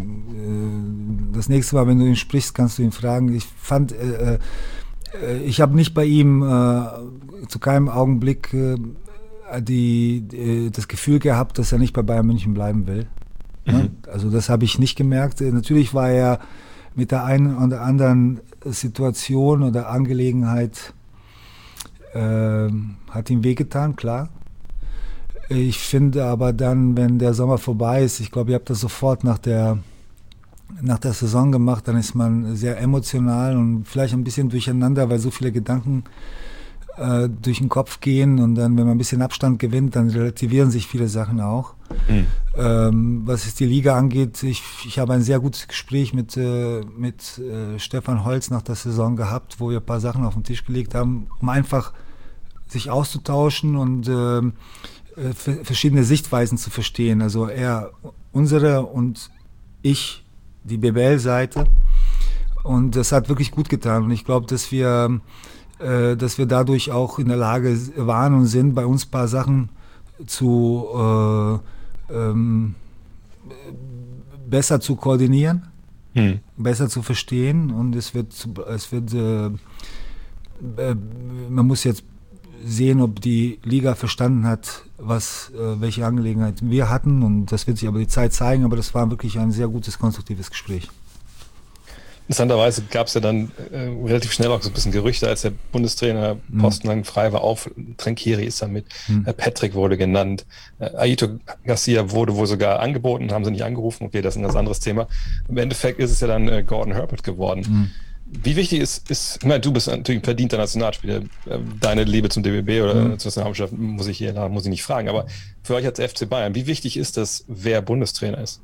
D: sagen. Das nächste Mal, wenn du ihn sprichst, kannst du ihn fragen. Ich fand, äh, äh, ich habe nicht bei ihm äh, zu keinem Augenblick äh, die, die, das Gefühl gehabt, dass er nicht bei Bayern München bleiben will. Mhm. Ne? Also das habe ich nicht gemerkt. Natürlich war er mit der einen oder anderen Situation oder Angelegenheit, äh, hat ihm wehgetan, klar. Ich finde aber dann, wenn der Sommer vorbei ist, ich glaube, ihr habt das sofort nach der, nach der Saison gemacht, dann ist man sehr emotional und vielleicht ein bisschen durcheinander, weil so viele Gedanken äh, durch den Kopf gehen, und dann, wenn man ein bisschen Abstand gewinnt, dann relativieren sich viele Sachen auch. Mhm. Ähm, was es die Liga angeht, ich, ich habe ein sehr gutes Gespräch mit, äh, mit äh, Stefan Holz nach der Saison gehabt, wo wir ein paar Sachen auf den Tisch gelegt haben, um einfach sich auszutauschen und äh, verschiedene Sichtweisen zu verstehen. Also er, unsere und ich, die B B L-Seite. Und das hat wirklich gut getan. Und ich glaube, dass wir, äh, dass wir dadurch auch in der Lage waren und sind, bei uns ein paar Sachen zu äh, ähm, besser zu koordinieren, hm. besser zu verstehen. Und es wird, es wird, äh, äh, man muss jetzt sehen, ob die Liga verstanden hat, was, äh, welche Angelegenheiten wir hatten, und das wird sich aber die Zeit zeigen, aber das war wirklich ein sehr gutes, konstruktives Gespräch.
A: Interessanterweise gab es ja dann äh, relativ schnell auch so ein bisschen Gerüchte, als der Bundestrainer Posten lang frei war, auf Trinkieri ist damit, mhm. äh, Patrick wurde genannt, äh, Aito Garcia wurde wohl sogar angeboten, haben sie nicht angerufen, okay, das ist ein ganz anderes Thema. Im Endeffekt ist es ja dann äh, Gordon Herbert geworden. Mhm. Wie wichtig ist, ist, ich meine, du bist natürlich ein verdienter Nationalspieler, äh, deine Liebe zum D B B oder mhm. zur Nationalmannschaft muss ich hier muss ich nicht fragen, aber für euch als F C Bayern, wie wichtig ist das, wer Bundestrainer ist?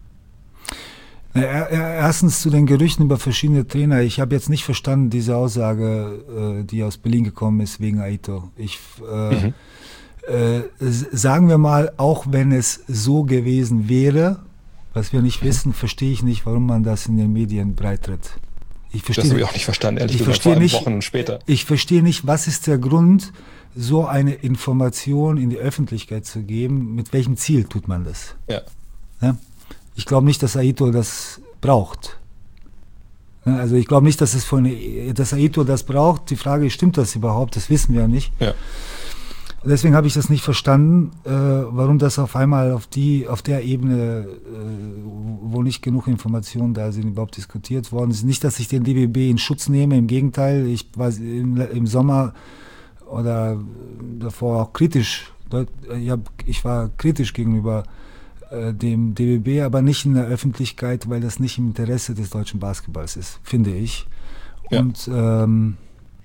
D: Erstens zu den Gerüchten über verschiedene Trainer. Ich habe jetzt nicht verstanden, diese Aussage, äh, die aus Berlin gekommen ist, wegen Aito. Ich, äh, mhm. äh, sagen wir mal, auch wenn es so gewesen wäre, was wir nicht mhm. wissen, verstehe ich nicht, warum man das in den Medien breitritt. Ich verstehe,
A: das habe ich auch nicht verstanden, ehrlich
D: ich
A: gesagt,
D: verstehe
A: vor
D: nicht,
A: Wochen später.
D: Ich verstehe nicht, was ist der Grund, so eine Information in die Öffentlichkeit zu geben. Mit welchem Ziel tut man das?
A: Ja.
D: Ja? Ich glaube nicht, dass Aito das braucht. Also ich glaube nicht, dass es von, dass Aito das braucht. Die Frage ist, stimmt das überhaupt? Das wissen wir ja nicht.
A: Ja.
D: Deswegen habe ich das nicht verstanden, äh, warum das auf einmal auf die, auf der Ebene, äh, wo nicht genug Informationen da sind, überhaupt diskutiert worden ist. Nicht, dass ich den D B B in Schutz nehme. Im Gegenteil, ich war im, im Sommer oder davor auch kritisch. Ich, hab, ich war kritisch gegenüber dem D B B, aber nicht in der Öffentlichkeit, weil das nicht im Interesse des deutschen Basketballs ist, finde ich. Ja. Und ähm,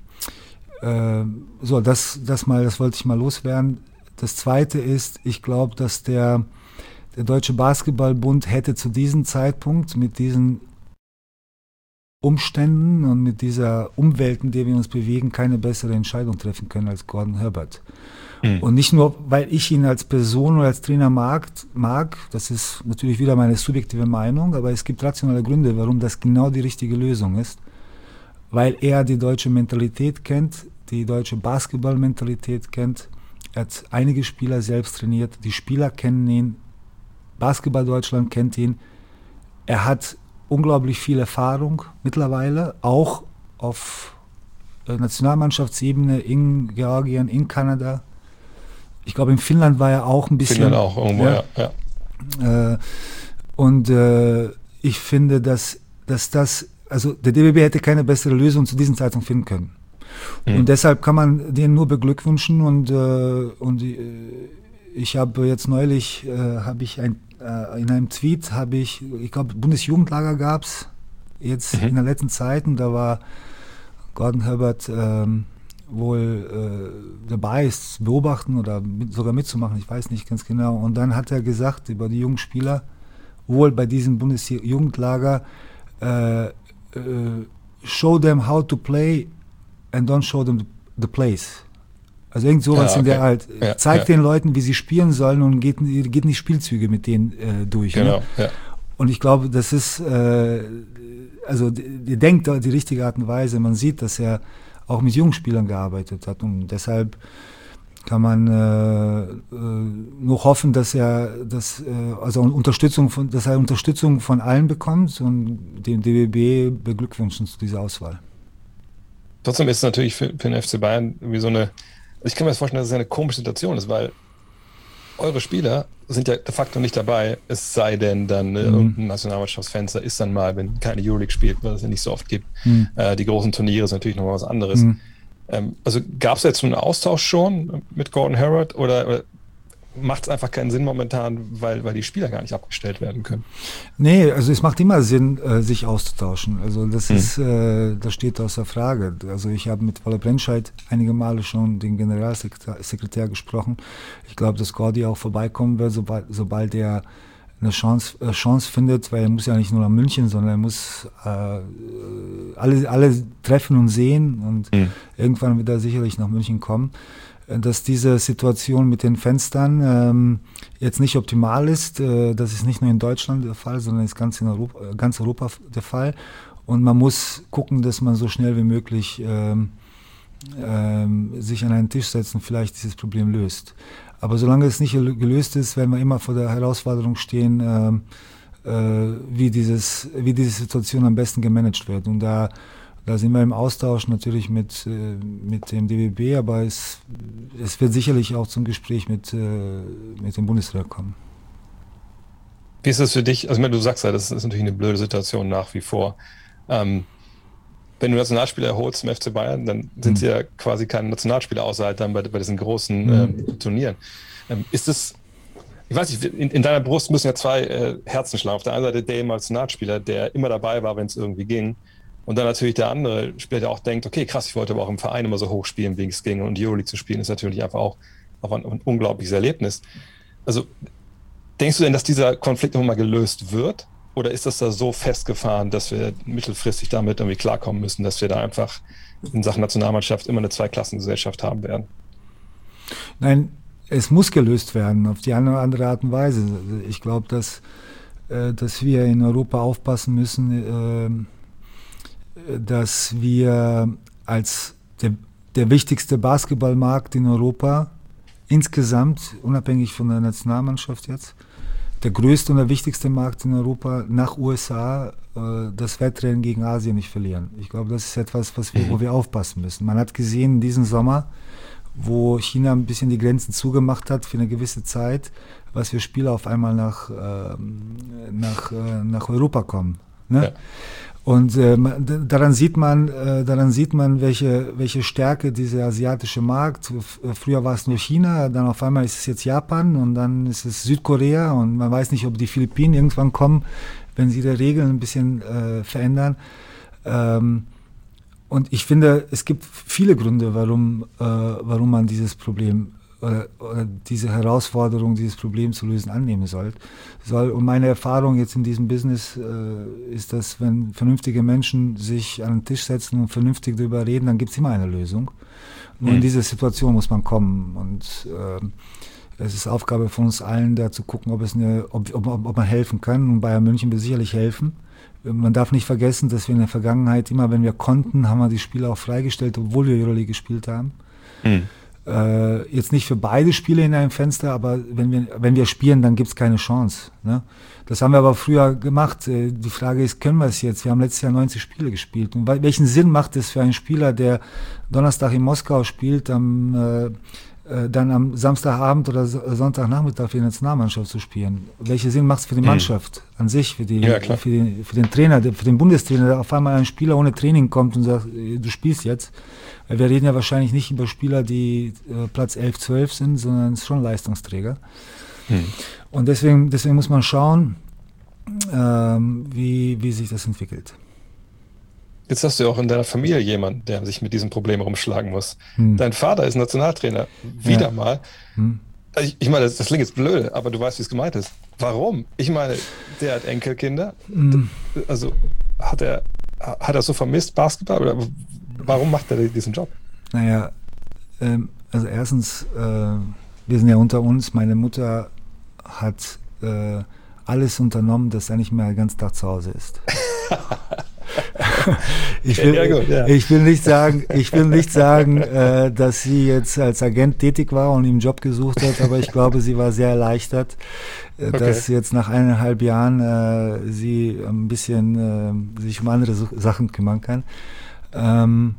D: äh, so, das, das mal, das wollte ich mal loswerden. Das Zweite ist, ich glaube, dass der, der Deutsche Basketballbund hätte zu diesem Zeitpunkt mit diesen Umständen und mit dieser Umwelt, in der wir uns bewegen, keine bessere Entscheidung treffen können als Gordon Herbert. Mhm. Und nicht nur, weil ich ihn als Person oder als Trainer mag, mag, das ist natürlich wieder meine subjektive Meinung, aber es gibt rationale Gründe, warum das genau die richtige Lösung ist. Weil er die deutsche Mentalität kennt, die deutsche Basketball-Mentalität kennt. Er hat einige Spieler selbst trainiert, die Spieler kennen ihn, Basketball Deutschland kennt ihn. Er hat unglaublich viel Erfahrung mittlerweile, auch auf Nationalmannschaftsebene in Georgien, in Kanada. Ich glaube, in Finnland war er auch ein bisschen.
A: Finnland auch irgendwo, ja. ja,
D: ja. Äh, und äh, ich finde, dass, dass das, also der D B B hätte keine bessere Lösung zu diesem Zeitpunkt finden können. Mhm. Und deshalb kann man den nur beglückwünschen. Und, äh, und äh, ich habe jetzt neulich, äh, habe ich ein, äh, in einem Tweet, habe ich, ich glaube, Bundesjugendlager gab es jetzt mhm. in der letzten Zeit, und da war Gordon Herbert ähm, wohl äh, dabei ist, zu beobachten oder mit, sogar mitzumachen, ich weiß nicht ganz genau. Und dann hat er gesagt über die jungen Spieler, wohl bei diesem Bundesjugendlager, äh, äh, show them how to play and don't show them the, the plays. Also irgend sowas ja, okay. in der halt, ja, zeigt ja. den Leuten, wie sie spielen sollen, und geht, geht nicht Spielzüge mit denen äh, durch.
A: Genau,
D: ne?
A: ja.
D: Und ich glaube, das ist, äh, also ihr denkt die richtige Art und Weise, man sieht, dass er auch mit jungen Spielern gearbeitet hat, und deshalb kann man äh, äh, nur hoffen, dass er, dass, äh, also Unterstützung von, dass er Unterstützung von allen bekommt, und den D B B beglückwünschen zu dieser Auswahl.
A: Trotzdem ist es natürlich für, für den F C Bayern wie so eine, ich kann mir das vorstellen, dass es eine komische Situation ist, weil eure Spieler sind ja de facto nicht dabei, es sei denn dann äh, mhm. irgendein Nationalmannschaftsfenster ist dann mal, wenn keine Euroleague spielt, was es ja nicht so oft gibt. Mhm. Äh, die großen Turniere sind natürlich nochmal was anderes. Mhm. Ähm, also gab es jetzt so einen Austausch schon mit Gordon Herbert, oder, oder macht es einfach keinen Sinn momentan, weil, weil die Spieler gar nicht abgestellt werden können? Nee,
D: also es macht immer Sinn, äh, sich auszutauschen. Also das mhm. ist, äh, das steht außer Frage. Also ich habe mit Wolle Brennscheid einige Male schon den Generalsekretär gesprochen. Ich glaube, dass Gordy auch vorbeikommen wird, sobald, sobald er eine Chance, äh, Chance findet, weil er muss ja nicht nur nach München, sondern er muss äh, alle, alle treffen und sehen, und mhm. irgendwann wird er sicherlich nach München kommen. Dass diese Situation mit den Fenstern ähm, jetzt nicht optimal ist. Äh, das ist nicht nur in Deutschland der Fall, sondern ist ganz in Europa, ganz Europa der Fall. Und man muss gucken, dass man so schnell wie möglich ähm, ähm, sich an einen Tisch setzt und vielleicht dieses Problem löst. Aber solange es nicht gelöst ist, werden wir immer vor der Herausforderung stehen, ähm, äh, wie, dieses, wie diese Situation am besten gemanagt wird. Und da Da sind wir im Austausch natürlich mit, äh, mit dem D B B, aber es, es wird sicherlich auch zum Gespräch mit, äh, mit dem Bundesrat kommen.
A: Wie ist das für dich? Also, ich meine, du sagst ja, das ist natürlich eine blöde Situation nach wie vor. Ähm, wenn du Nationalspieler holst im F C Bayern, dann sind sie ja quasi keine Nationalspieler, außer halt dann bei, bei diesen großen
D: Mhm.
A: ähm, Turnieren. Ähm, ist das, ich weiß nicht, in, in deiner Brust müssen ja zwei äh, Herzen schlagen. Auf der einen Seite der eben als Nationalspieler, der immer dabei war, wenn es irgendwie ging. Und dann natürlich der andere Spieler, der auch denkt, okay, krass, ich wollte aber auch im Verein immer so hoch spielen, wie es ging. Und die Euroleague zu spielen, ist natürlich einfach auch, auch ein, ein unglaubliches Erlebnis. Also, denkst du denn, dass dieser Konflikt nochmal gelöst wird? Oder ist das da so festgefahren, dass wir mittelfristig damit irgendwie klarkommen müssen, dass wir da einfach in Sachen Nationalmannschaft immer eine Zweiklassengesellschaft haben werden?
D: Nein, es muss gelöst werden, auf die eine oder andere Art und Weise. Ich glaube, dass, äh, dass wir in Europa aufpassen müssen, äh, dass wir als der, der wichtigste Basketballmarkt in Europa insgesamt, unabhängig von der Nationalmannschaft jetzt, der größte und der wichtigste Markt in Europa nach U S A, äh, das Wettrennen gegen Asien nicht verlieren. Ich glaube, das ist etwas, was wir, wo wir aufpassen müssen. Man hat gesehen in diesem Sommer, wo China ein bisschen die Grenzen zugemacht hat für eine gewisse Zeit, was für Spieler auf einmal nach, äh, nach, äh, nach Europa kommen. Ne?
A: Ja.
D: Und äh, daran sieht man, äh, daran sieht man, welche, welche Stärke dieser asiatische Markt. F- Früher war es nur China, dann auf einmal ist es jetzt Japan und dann ist es Südkorea und man weiß nicht, ob die Philippinen irgendwann kommen, wenn sie die Regeln ein bisschen äh, verändern. Ähm, und ich finde, es gibt viele Gründe, warum, äh, warum man dieses Problem oder, oder diese Herausforderung, dieses Problem zu lösen, annehmen soll. soll. Und meine Erfahrung jetzt in diesem Business äh, ist, dass wenn vernünftige Menschen sich an den Tisch setzen und vernünftig darüber reden, dann gibt es immer eine Lösung. Nur
A: Mhm.
D: in diese Situation muss man kommen. Und äh, es ist Aufgabe von uns allen, da zu gucken, ob, es eine, ob, ob, ob man helfen kann. Und Bayern München will sicherlich helfen. Man darf nicht vergessen, dass wir in der Vergangenheit immer, wenn wir konnten, haben wir die Spiele auch freigestellt, obwohl wir Euroleague gespielt haben.
A: Mhm.
D: Äh, jetzt nicht für beide Spiele in einem Fenster, aber wenn wir, wenn wir spielen, dann gibt es keine Chance. Ne? Das haben wir aber früher gemacht. Äh, die Frage ist, können wir es jetzt? Wir haben letztes Jahr neunzig Spiele gespielt. Und welchen Sinn macht es für einen Spieler, der Donnerstag in Moskau spielt, am, äh, äh, dann am Samstagabend oder so- Sonntagnachmittag für die Nationalmannschaft zu spielen? Welchen Sinn macht es für die Mannschaft an sich, für, die,
A: Ja, klar.
D: für, den, für den Trainer, für den Bundestrainer, der auf einmal ein Spieler ohne Training kommt und sagt, äh, du spielst jetzt? Wir reden ja wahrscheinlich nicht über Spieler, die äh, Platz elf, zwölf sind, sondern es ist schon Leistungsträger.
A: Hm.
D: Und deswegen, deswegen muss man schauen, ähm, wie, wie sich das entwickelt.
A: Jetzt hast du ja auch in deiner Familie jemanden, der sich mit diesem Problem rumschlagen muss.
D: Hm.
A: Dein Vater ist Nationaltrainer. Wieder
D: Ja.
A: mal.
D: Hm.
A: Also Ich, ich meine, das, das klingt jetzt blöd, aber du weißt, wie es gemeint ist. Warum? Ich meine, der hat Enkelkinder.
D: Hm.
A: Also hat er, hat er so vermisst Basketball? Oder warum macht er diesen Job?
D: Naja, ähm, also erstens, äh, wir sind ja unter uns, meine Mutter hat äh, alles unternommen, dass er nicht mehr den ganzen Tag zu Hause ist. Ich will,
A: Ja, gut, ja.
D: ich will nicht sagen, ich will nicht sagen, äh, dass sie jetzt als Agent tätig war und ihm einen Job gesucht hat, aber ich glaube, sie war sehr erleichtert, äh,
A: Okay.
D: dass jetzt nach eineinhalb Jahren äh, sie ein bisschen äh, sich um andere Su- Sachen kümmern kann. Ähm,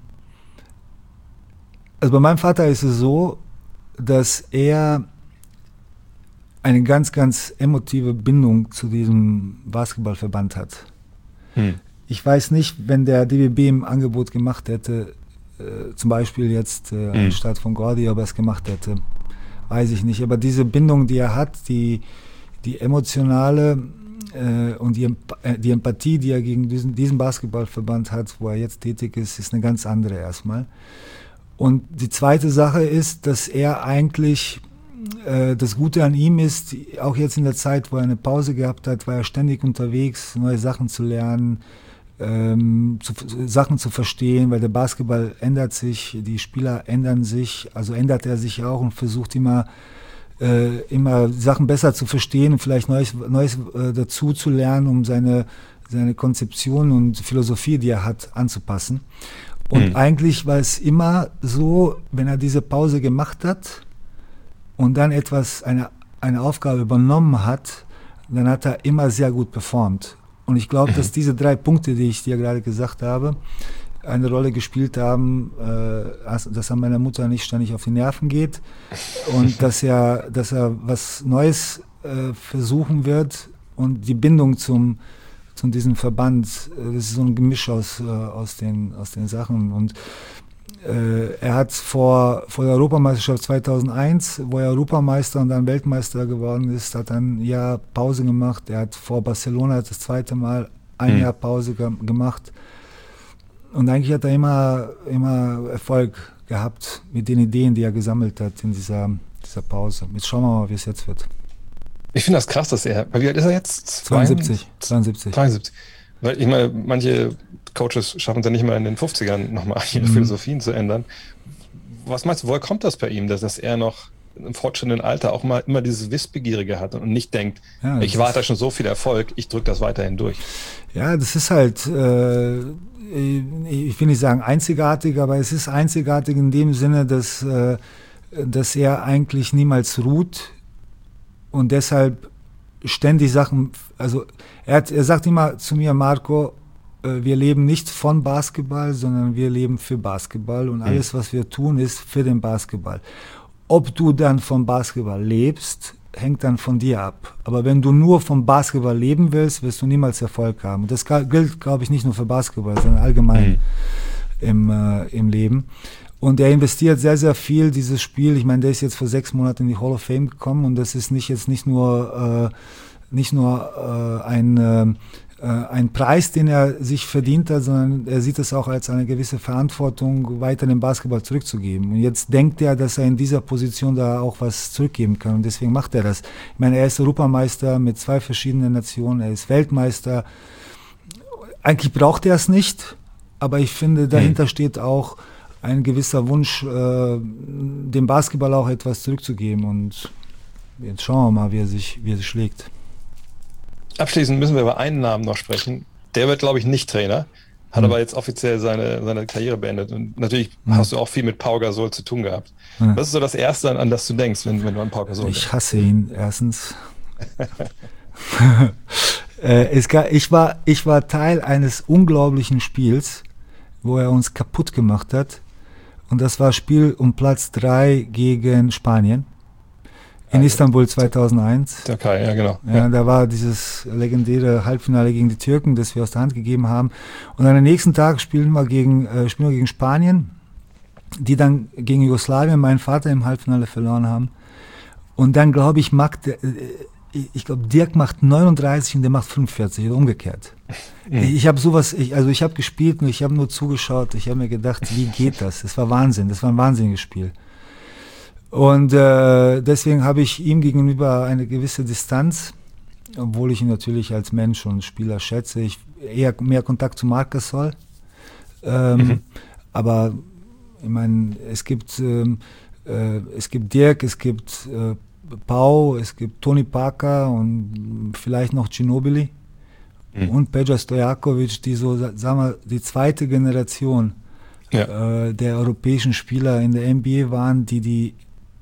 D: also bei meinem Vater ist es so, dass er eine ganz, ganz emotive Bindung zu diesem Basketballverband hat.
A: Hm.
D: Ich weiß nicht, wenn der D B B im Angebot gemacht hätte, äh, zum Beispiel jetzt äh,
A: Mhm.
D: anstatt von Gordy, ob er es gemacht hätte, weiß ich nicht. Aber diese Bindung, die er hat, die, die emotionale äh, und die, Emp äh, die Empathie, die er gegen diesen, diesen Basketballverband hat, wo er jetzt tätig ist, ist eine ganz andere erstmal. Und die zweite Sache ist, dass er eigentlich, äh, das Gute an ihm ist, auch jetzt in der Zeit, wo er eine Pause gehabt hat, war er ständig unterwegs, neue Sachen zu lernen, ähm, zu, Sachen zu verstehen, weil der Basketball ändert sich, die Spieler ändern sich, also ändert er sich auch und versucht immer, äh, immer Sachen besser zu verstehen und vielleicht Neues, Neues äh, dazu zu lernen, um seine, seine Konzeption und Philosophie, die er hat, anzupassen. Und
A: Mhm.
D: eigentlich war es immer so, wenn er diese Pause gemacht hat und dann etwas, eine, eine Aufgabe übernommen hat, dann hat er immer sehr gut performt. Und ich glaube, dass diese drei Punkte, die ich dir gerade gesagt habe, eine Rolle gespielt haben, äh, dass er meiner Mutter nicht ständig auf die Nerven geht und dass er, dass er was Neues äh, versuchen wird und die Bindung zum, zu diesem Verband, äh, das ist so ein Gemisch aus, äh, aus, den, aus den Sachen und äh, er hat vor, vor der Europameisterschaft zweitausendeins, wo er Europameister und dann Weltmeister geworden ist, hat ein Jahr Pause gemacht. Er hat vor Barcelona das zweite Mal ein mhm. Jahr Pause ge- gemacht. Und eigentlich hat er immer, immer Erfolg gehabt mit den Ideen, die er gesammelt hat in dieser, dieser Pause. Jetzt schauen wir mal, wie es jetzt wird.
A: Ich finde das krass, dass er, wie alt ist er jetzt?
D: zweiundsiebzig. zweiundsiebzig.
A: zweiundsiebzig. Weil ich meine, manche Coaches schaffen es ja nicht mal in den fünfzigern nochmal ihre mhm. Philosophien zu ändern. Was meinst du, woher kommt das bei ihm, dass, dass er noch im fortschrittenden Alter auch mal immer dieses Wissbegierige hat und nicht denkt, ja, ich warte schon so viel Erfolg, ich drücke das weiterhin durch?
D: Ja, das ist halt, äh, ich will nicht sagen einzigartig, aber es ist einzigartig in dem Sinne, dass, äh, dass er eigentlich niemals ruht und deshalb ständig Sachen, also er, hat, er sagt immer zu mir, Marco, äh, wir leben nicht von Basketball, sondern wir leben für Basketball und alles, was wir tun, ist für den Basketball. Ob du dann vom Basketball lebst, hängt dann von dir ab. Aber wenn du nur vom Basketball leben willst, wirst du niemals Erfolg haben. Und das gilt, glaube ich, nicht nur für Basketball, sondern allgemein mhm. im, äh, im Leben. Und er investiert sehr, sehr viel, dieses Spiel. Ich meine, der ist jetzt vor sechs Monaten in die Hall of Fame gekommen und das ist nicht jetzt nicht nur, äh, nicht nur äh, ein, äh, ein Preis, den er sich verdient hat, sondern er sieht es auch als eine gewisse Verantwortung, weiter den Basketball zurückzugeben. Und jetzt denkt er, dass er in dieser Position da auch was zurückgeben kann und deswegen macht er das. Ich meine, er ist Europameister mit zwei verschiedenen Nationen, er ist Weltmeister. Eigentlich braucht er es nicht, aber ich finde, dahinter steht auch ein gewisser Wunsch, äh, dem Basketball auch etwas zurückzugeben und jetzt schauen wir mal, wie er sich, wie er sich schlägt.
A: Abschließend müssen wir über einen Namen noch sprechen. Der wird, glaube ich, nicht Trainer, hat mhm. aber jetzt offiziell seine, seine Karriere beendet. Und natürlich mhm. hast du auch viel mit Pau Gasol zu tun gehabt. Mhm. Was ist so das Erste, an, an das du denkst, wenn, wenn du an Pau Gasol denkst?
D: Ich hasse ihn, erstens. äh, es gab, ich, war, ich war Teil eines unglaublichen Spiels, wo er uns kaputt gemacht hat. Und das war Spiel um Platz drei gegen Spanien. In Istanbul zweitausendeins.
A: Türkei, ja genau.
D: Ja, da war dieses legendäre Halbfinale gegen die Türken, das wir aus der Hand gegeben haben. Und am nächsten Tag spielen wir gegen, äh, spielen wir gegen Spanien, die dann gegen Jugoslawien, meinen Vater im Halbfinale verloren haben. Und dann glaube ich, macht, äh, ich glaube Dirk macht neununddreißig und der macht fünfundvierzig oder umgekehrt. Mhm. Ich habe sowas, ich, also ich habe gespielt und ich habe nur zugeschaut. Ich habe mir gedacht, wie geht das? Das war Wahnsinn, das war ein wahnsinniges Spiel. Und äh, deswegen habe ich ihm gegenüber eine gewisse Distanz, obwohl ich ihn natürlich als Mensch und Spieler schätze. Ich eher mehr Kontakt zu Marc Gasol. Ähm, mhm. Aber ich meine, es gibt ähm, äh, es gibt Dirk, es gibt äh, Pau, es gibt Tony Parker und vielleicht noch Ginobili mhm. und Peja Stojakovic, die so, sagen wir, die zweite Generation ja. äh, der europäischen Spieler in der N B A waren, die die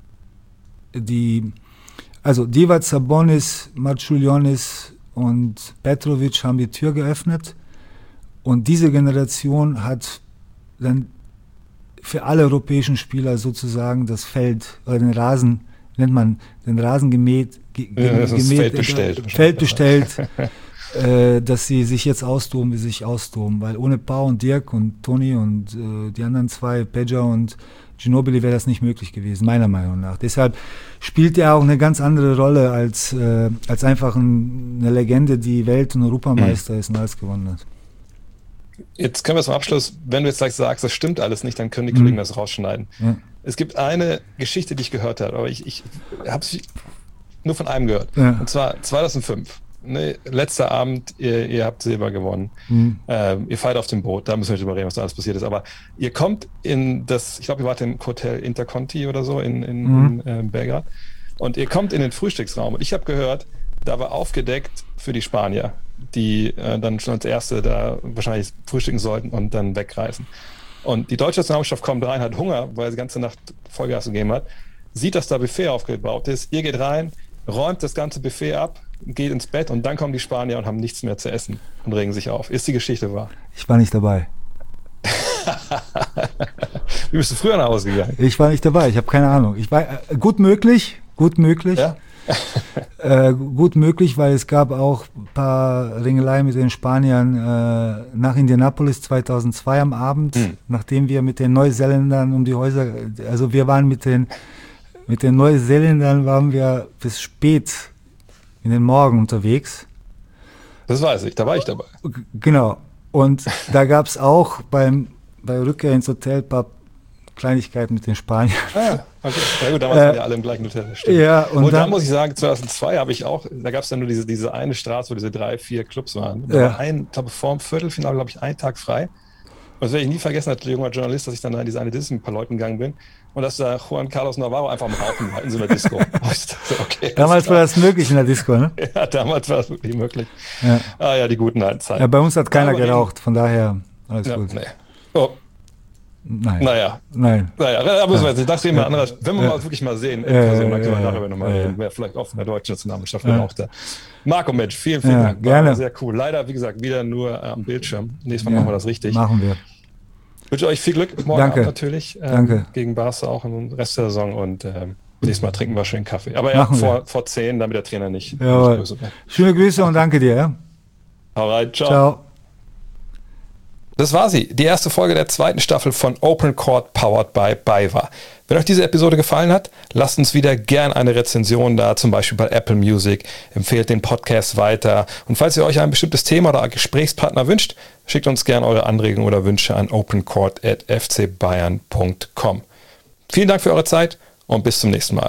D: die, also Divac, Sabonis, Marciulionis und Petrovic haben die Tür geöffnet und diese Generation hat dann für alle europäischen Spieler sozusagen das Feld oder den Rasen, nennt man den Rasen gemäht, ge,
A: ja, das
D: gemäht
A: Feld bestellt,
D: äh, Feld bestellt äh, dass sie sich jetzt austoben, wie sie sich austoben, weil ohne Pau und Dirk und Toni und äh, die anderen zwei, Peja und Ginobili, wäre das nicht möglich gewesen, meiner Meinung nach. Deshalb spielt er auch eine ganz andere Rolle als, äh, als einfach ein, eine Legende, die Welt- und Europameister mhm. ist und alles gewonnen hat.
A: Jetzt können wir zum Abschluss, wenn du jetzt gleich sagst, das stimmt alles nicht, dann können die Kollegen mhm. das rausschneiden. Ja. Es gibt eine Geschichte, die ich gehört habe, aber ich, ich habe sie nur von einem gehört. Ja. Und zwar zweitausendfünf. Ne, letzter Abend, ihr, ihr habt Silber gewonnen. Mhm. Ähm, ihr feiert auf dem Boot, da müssen wir nicht drüber reden, was da alles passiert ist. Aber ihr kommt in das, ich glaube, ihr wart im Hotel Interconti oder so in, in, mhm. in äh, Belgrad. Und ihr kommt in den Frühstücksraum. Und ich habe gehört, da war aufgedeckt für die Spanier, die äh, dann schon als Erste da wahrscheinlich frühstücken sollten und dann wegreisen. Und die deutsche Nationalmannschaft kommt rein, hat Hunger, weil sie die ganze Nacht Vollgas gegeben hat, sieht, dass da Buffet aufgebaut ist. Ihr geht rein, räumt das ganze Buffet ab, geht ins Bett und dann kommen die Spanier und haben nichts mehr zu essen und regen sich auf. Ist die Geschichte wahr?
D: Ich war nicht dabei.
A: Wie bist du früher nach Hause gegangen?
D: Ich war nicht dabei, ich habe keine Ahnung. Ich war äh, gut möglich, gut möglich.
A: Ja?
D: äh, gut möglich, weil es gab auch ein paar Ringeleien mit den Spaniern äh, nach Indianapolis zweitausendzwei am Abend,
A: Hm.
D: nachdem wir mit den Neuseeländern um die Häuser, also wir waren mit den mit den Neuseeländern waren wir bis spät in den Morgen unterwegs.
A: Das weiß ich, da war ich dabei.
D: G- Genau. Und da gab es auch beim bei Rückkehr ins Hotel ein paar Kleinigkeiten mit den Spaniern.
A: Ah, ja, okay. Ja gut, damals
D: Äh,
A: waren wir alle im gleichen Hotel. Das stimmt.
D: Ja, und,
A: Und, da
D: dann,
A: muss ich sagen, zweitausendzwei habe ich auch, da gab es dann nur diese, diese eine Straße, wo diese drei, vier Clubs waren. Da
D: Ja.
A: war ein, ich glaube, vor dem Viertelfinale, glaube ich, einen Tag frei. Und das werde ich nie vergessen, als junger Journalist, dass ich dann in diese eine Disco mit ein paar Leuten gegangen bin und dass da Juan Carlos Navarro einfach am Rauchen war in so einer Disco. Und ich dachte, okay,
D: damals war das möglich in der Disco, ne?
A: Ja, damals war das wirklich möglich.
D: Ja.
A: Ah ja, die guten alten Zeiten.
D: Ja, bei uns hat keiner
A: Aber eben-
D: geraucht, von daher alles
A: Ja,
D: gut.
A: nee. Oh,
D: Nein.
A: naja.
D: Nein.
A: Naja, da müssen wir jetzt nicht. Das reden wir anderer. Wenn wir
D: Ja.
A: mal wirklich mal sehen,
D: Ja,
A: in Person,
D: ja,
A: dann können wir
D: ja,
A: nachher nochmal
D: ja,
A: reden.
D: ja.
A: Wer vielleicht auch in der deutschen Nationalmannschaft
D: Ja.
A: auch da. Marco, Mensch, vielen, vielen
D: Ja,
A: Dank. War
D: gerne.
A: sehr cool. Leider, wie gesagt, wieder nur am Bildschirm. Nächstes Mal
D: Ja,
A: machen wir das richtig.
D: Machen wir.
A: Ich wünsche euch viel Glück morgen
D: Danke.
A: Abend natürlich. Ähm,
D: Danke.
A: Gegen Barca auch im Rest der Saison und ähm, nächstes Mal trinken wir schön Kaffee. Aber ja,
D: Machen wir.
A: vor, vor zehn, damit der Trainer nicht, nicht
D: Jawohl.
A: böse wird.
D: Schöne Grüße und danke dir. Ja?
A: Hau rein, ciao.
D: Ciao.
A: Das war sie, die erste Folge der zweiten Staffel von Open Court powered by BayWa. Wenn euch diese Episode gefallen hat, lasst uns wieder gern eine Rezension da, zum Beispiel bei Apple Music, empfehlt den Podcast weiter und falls ihr euch ein bestimmtes Thema oder einen Gesprächspartner wünscht, schickt uns gern eure Anregungen oder Wünsche an opencourt at f c bayern punkt com. Vielen Dank für eure Zeit und bis zum nächsten Mal.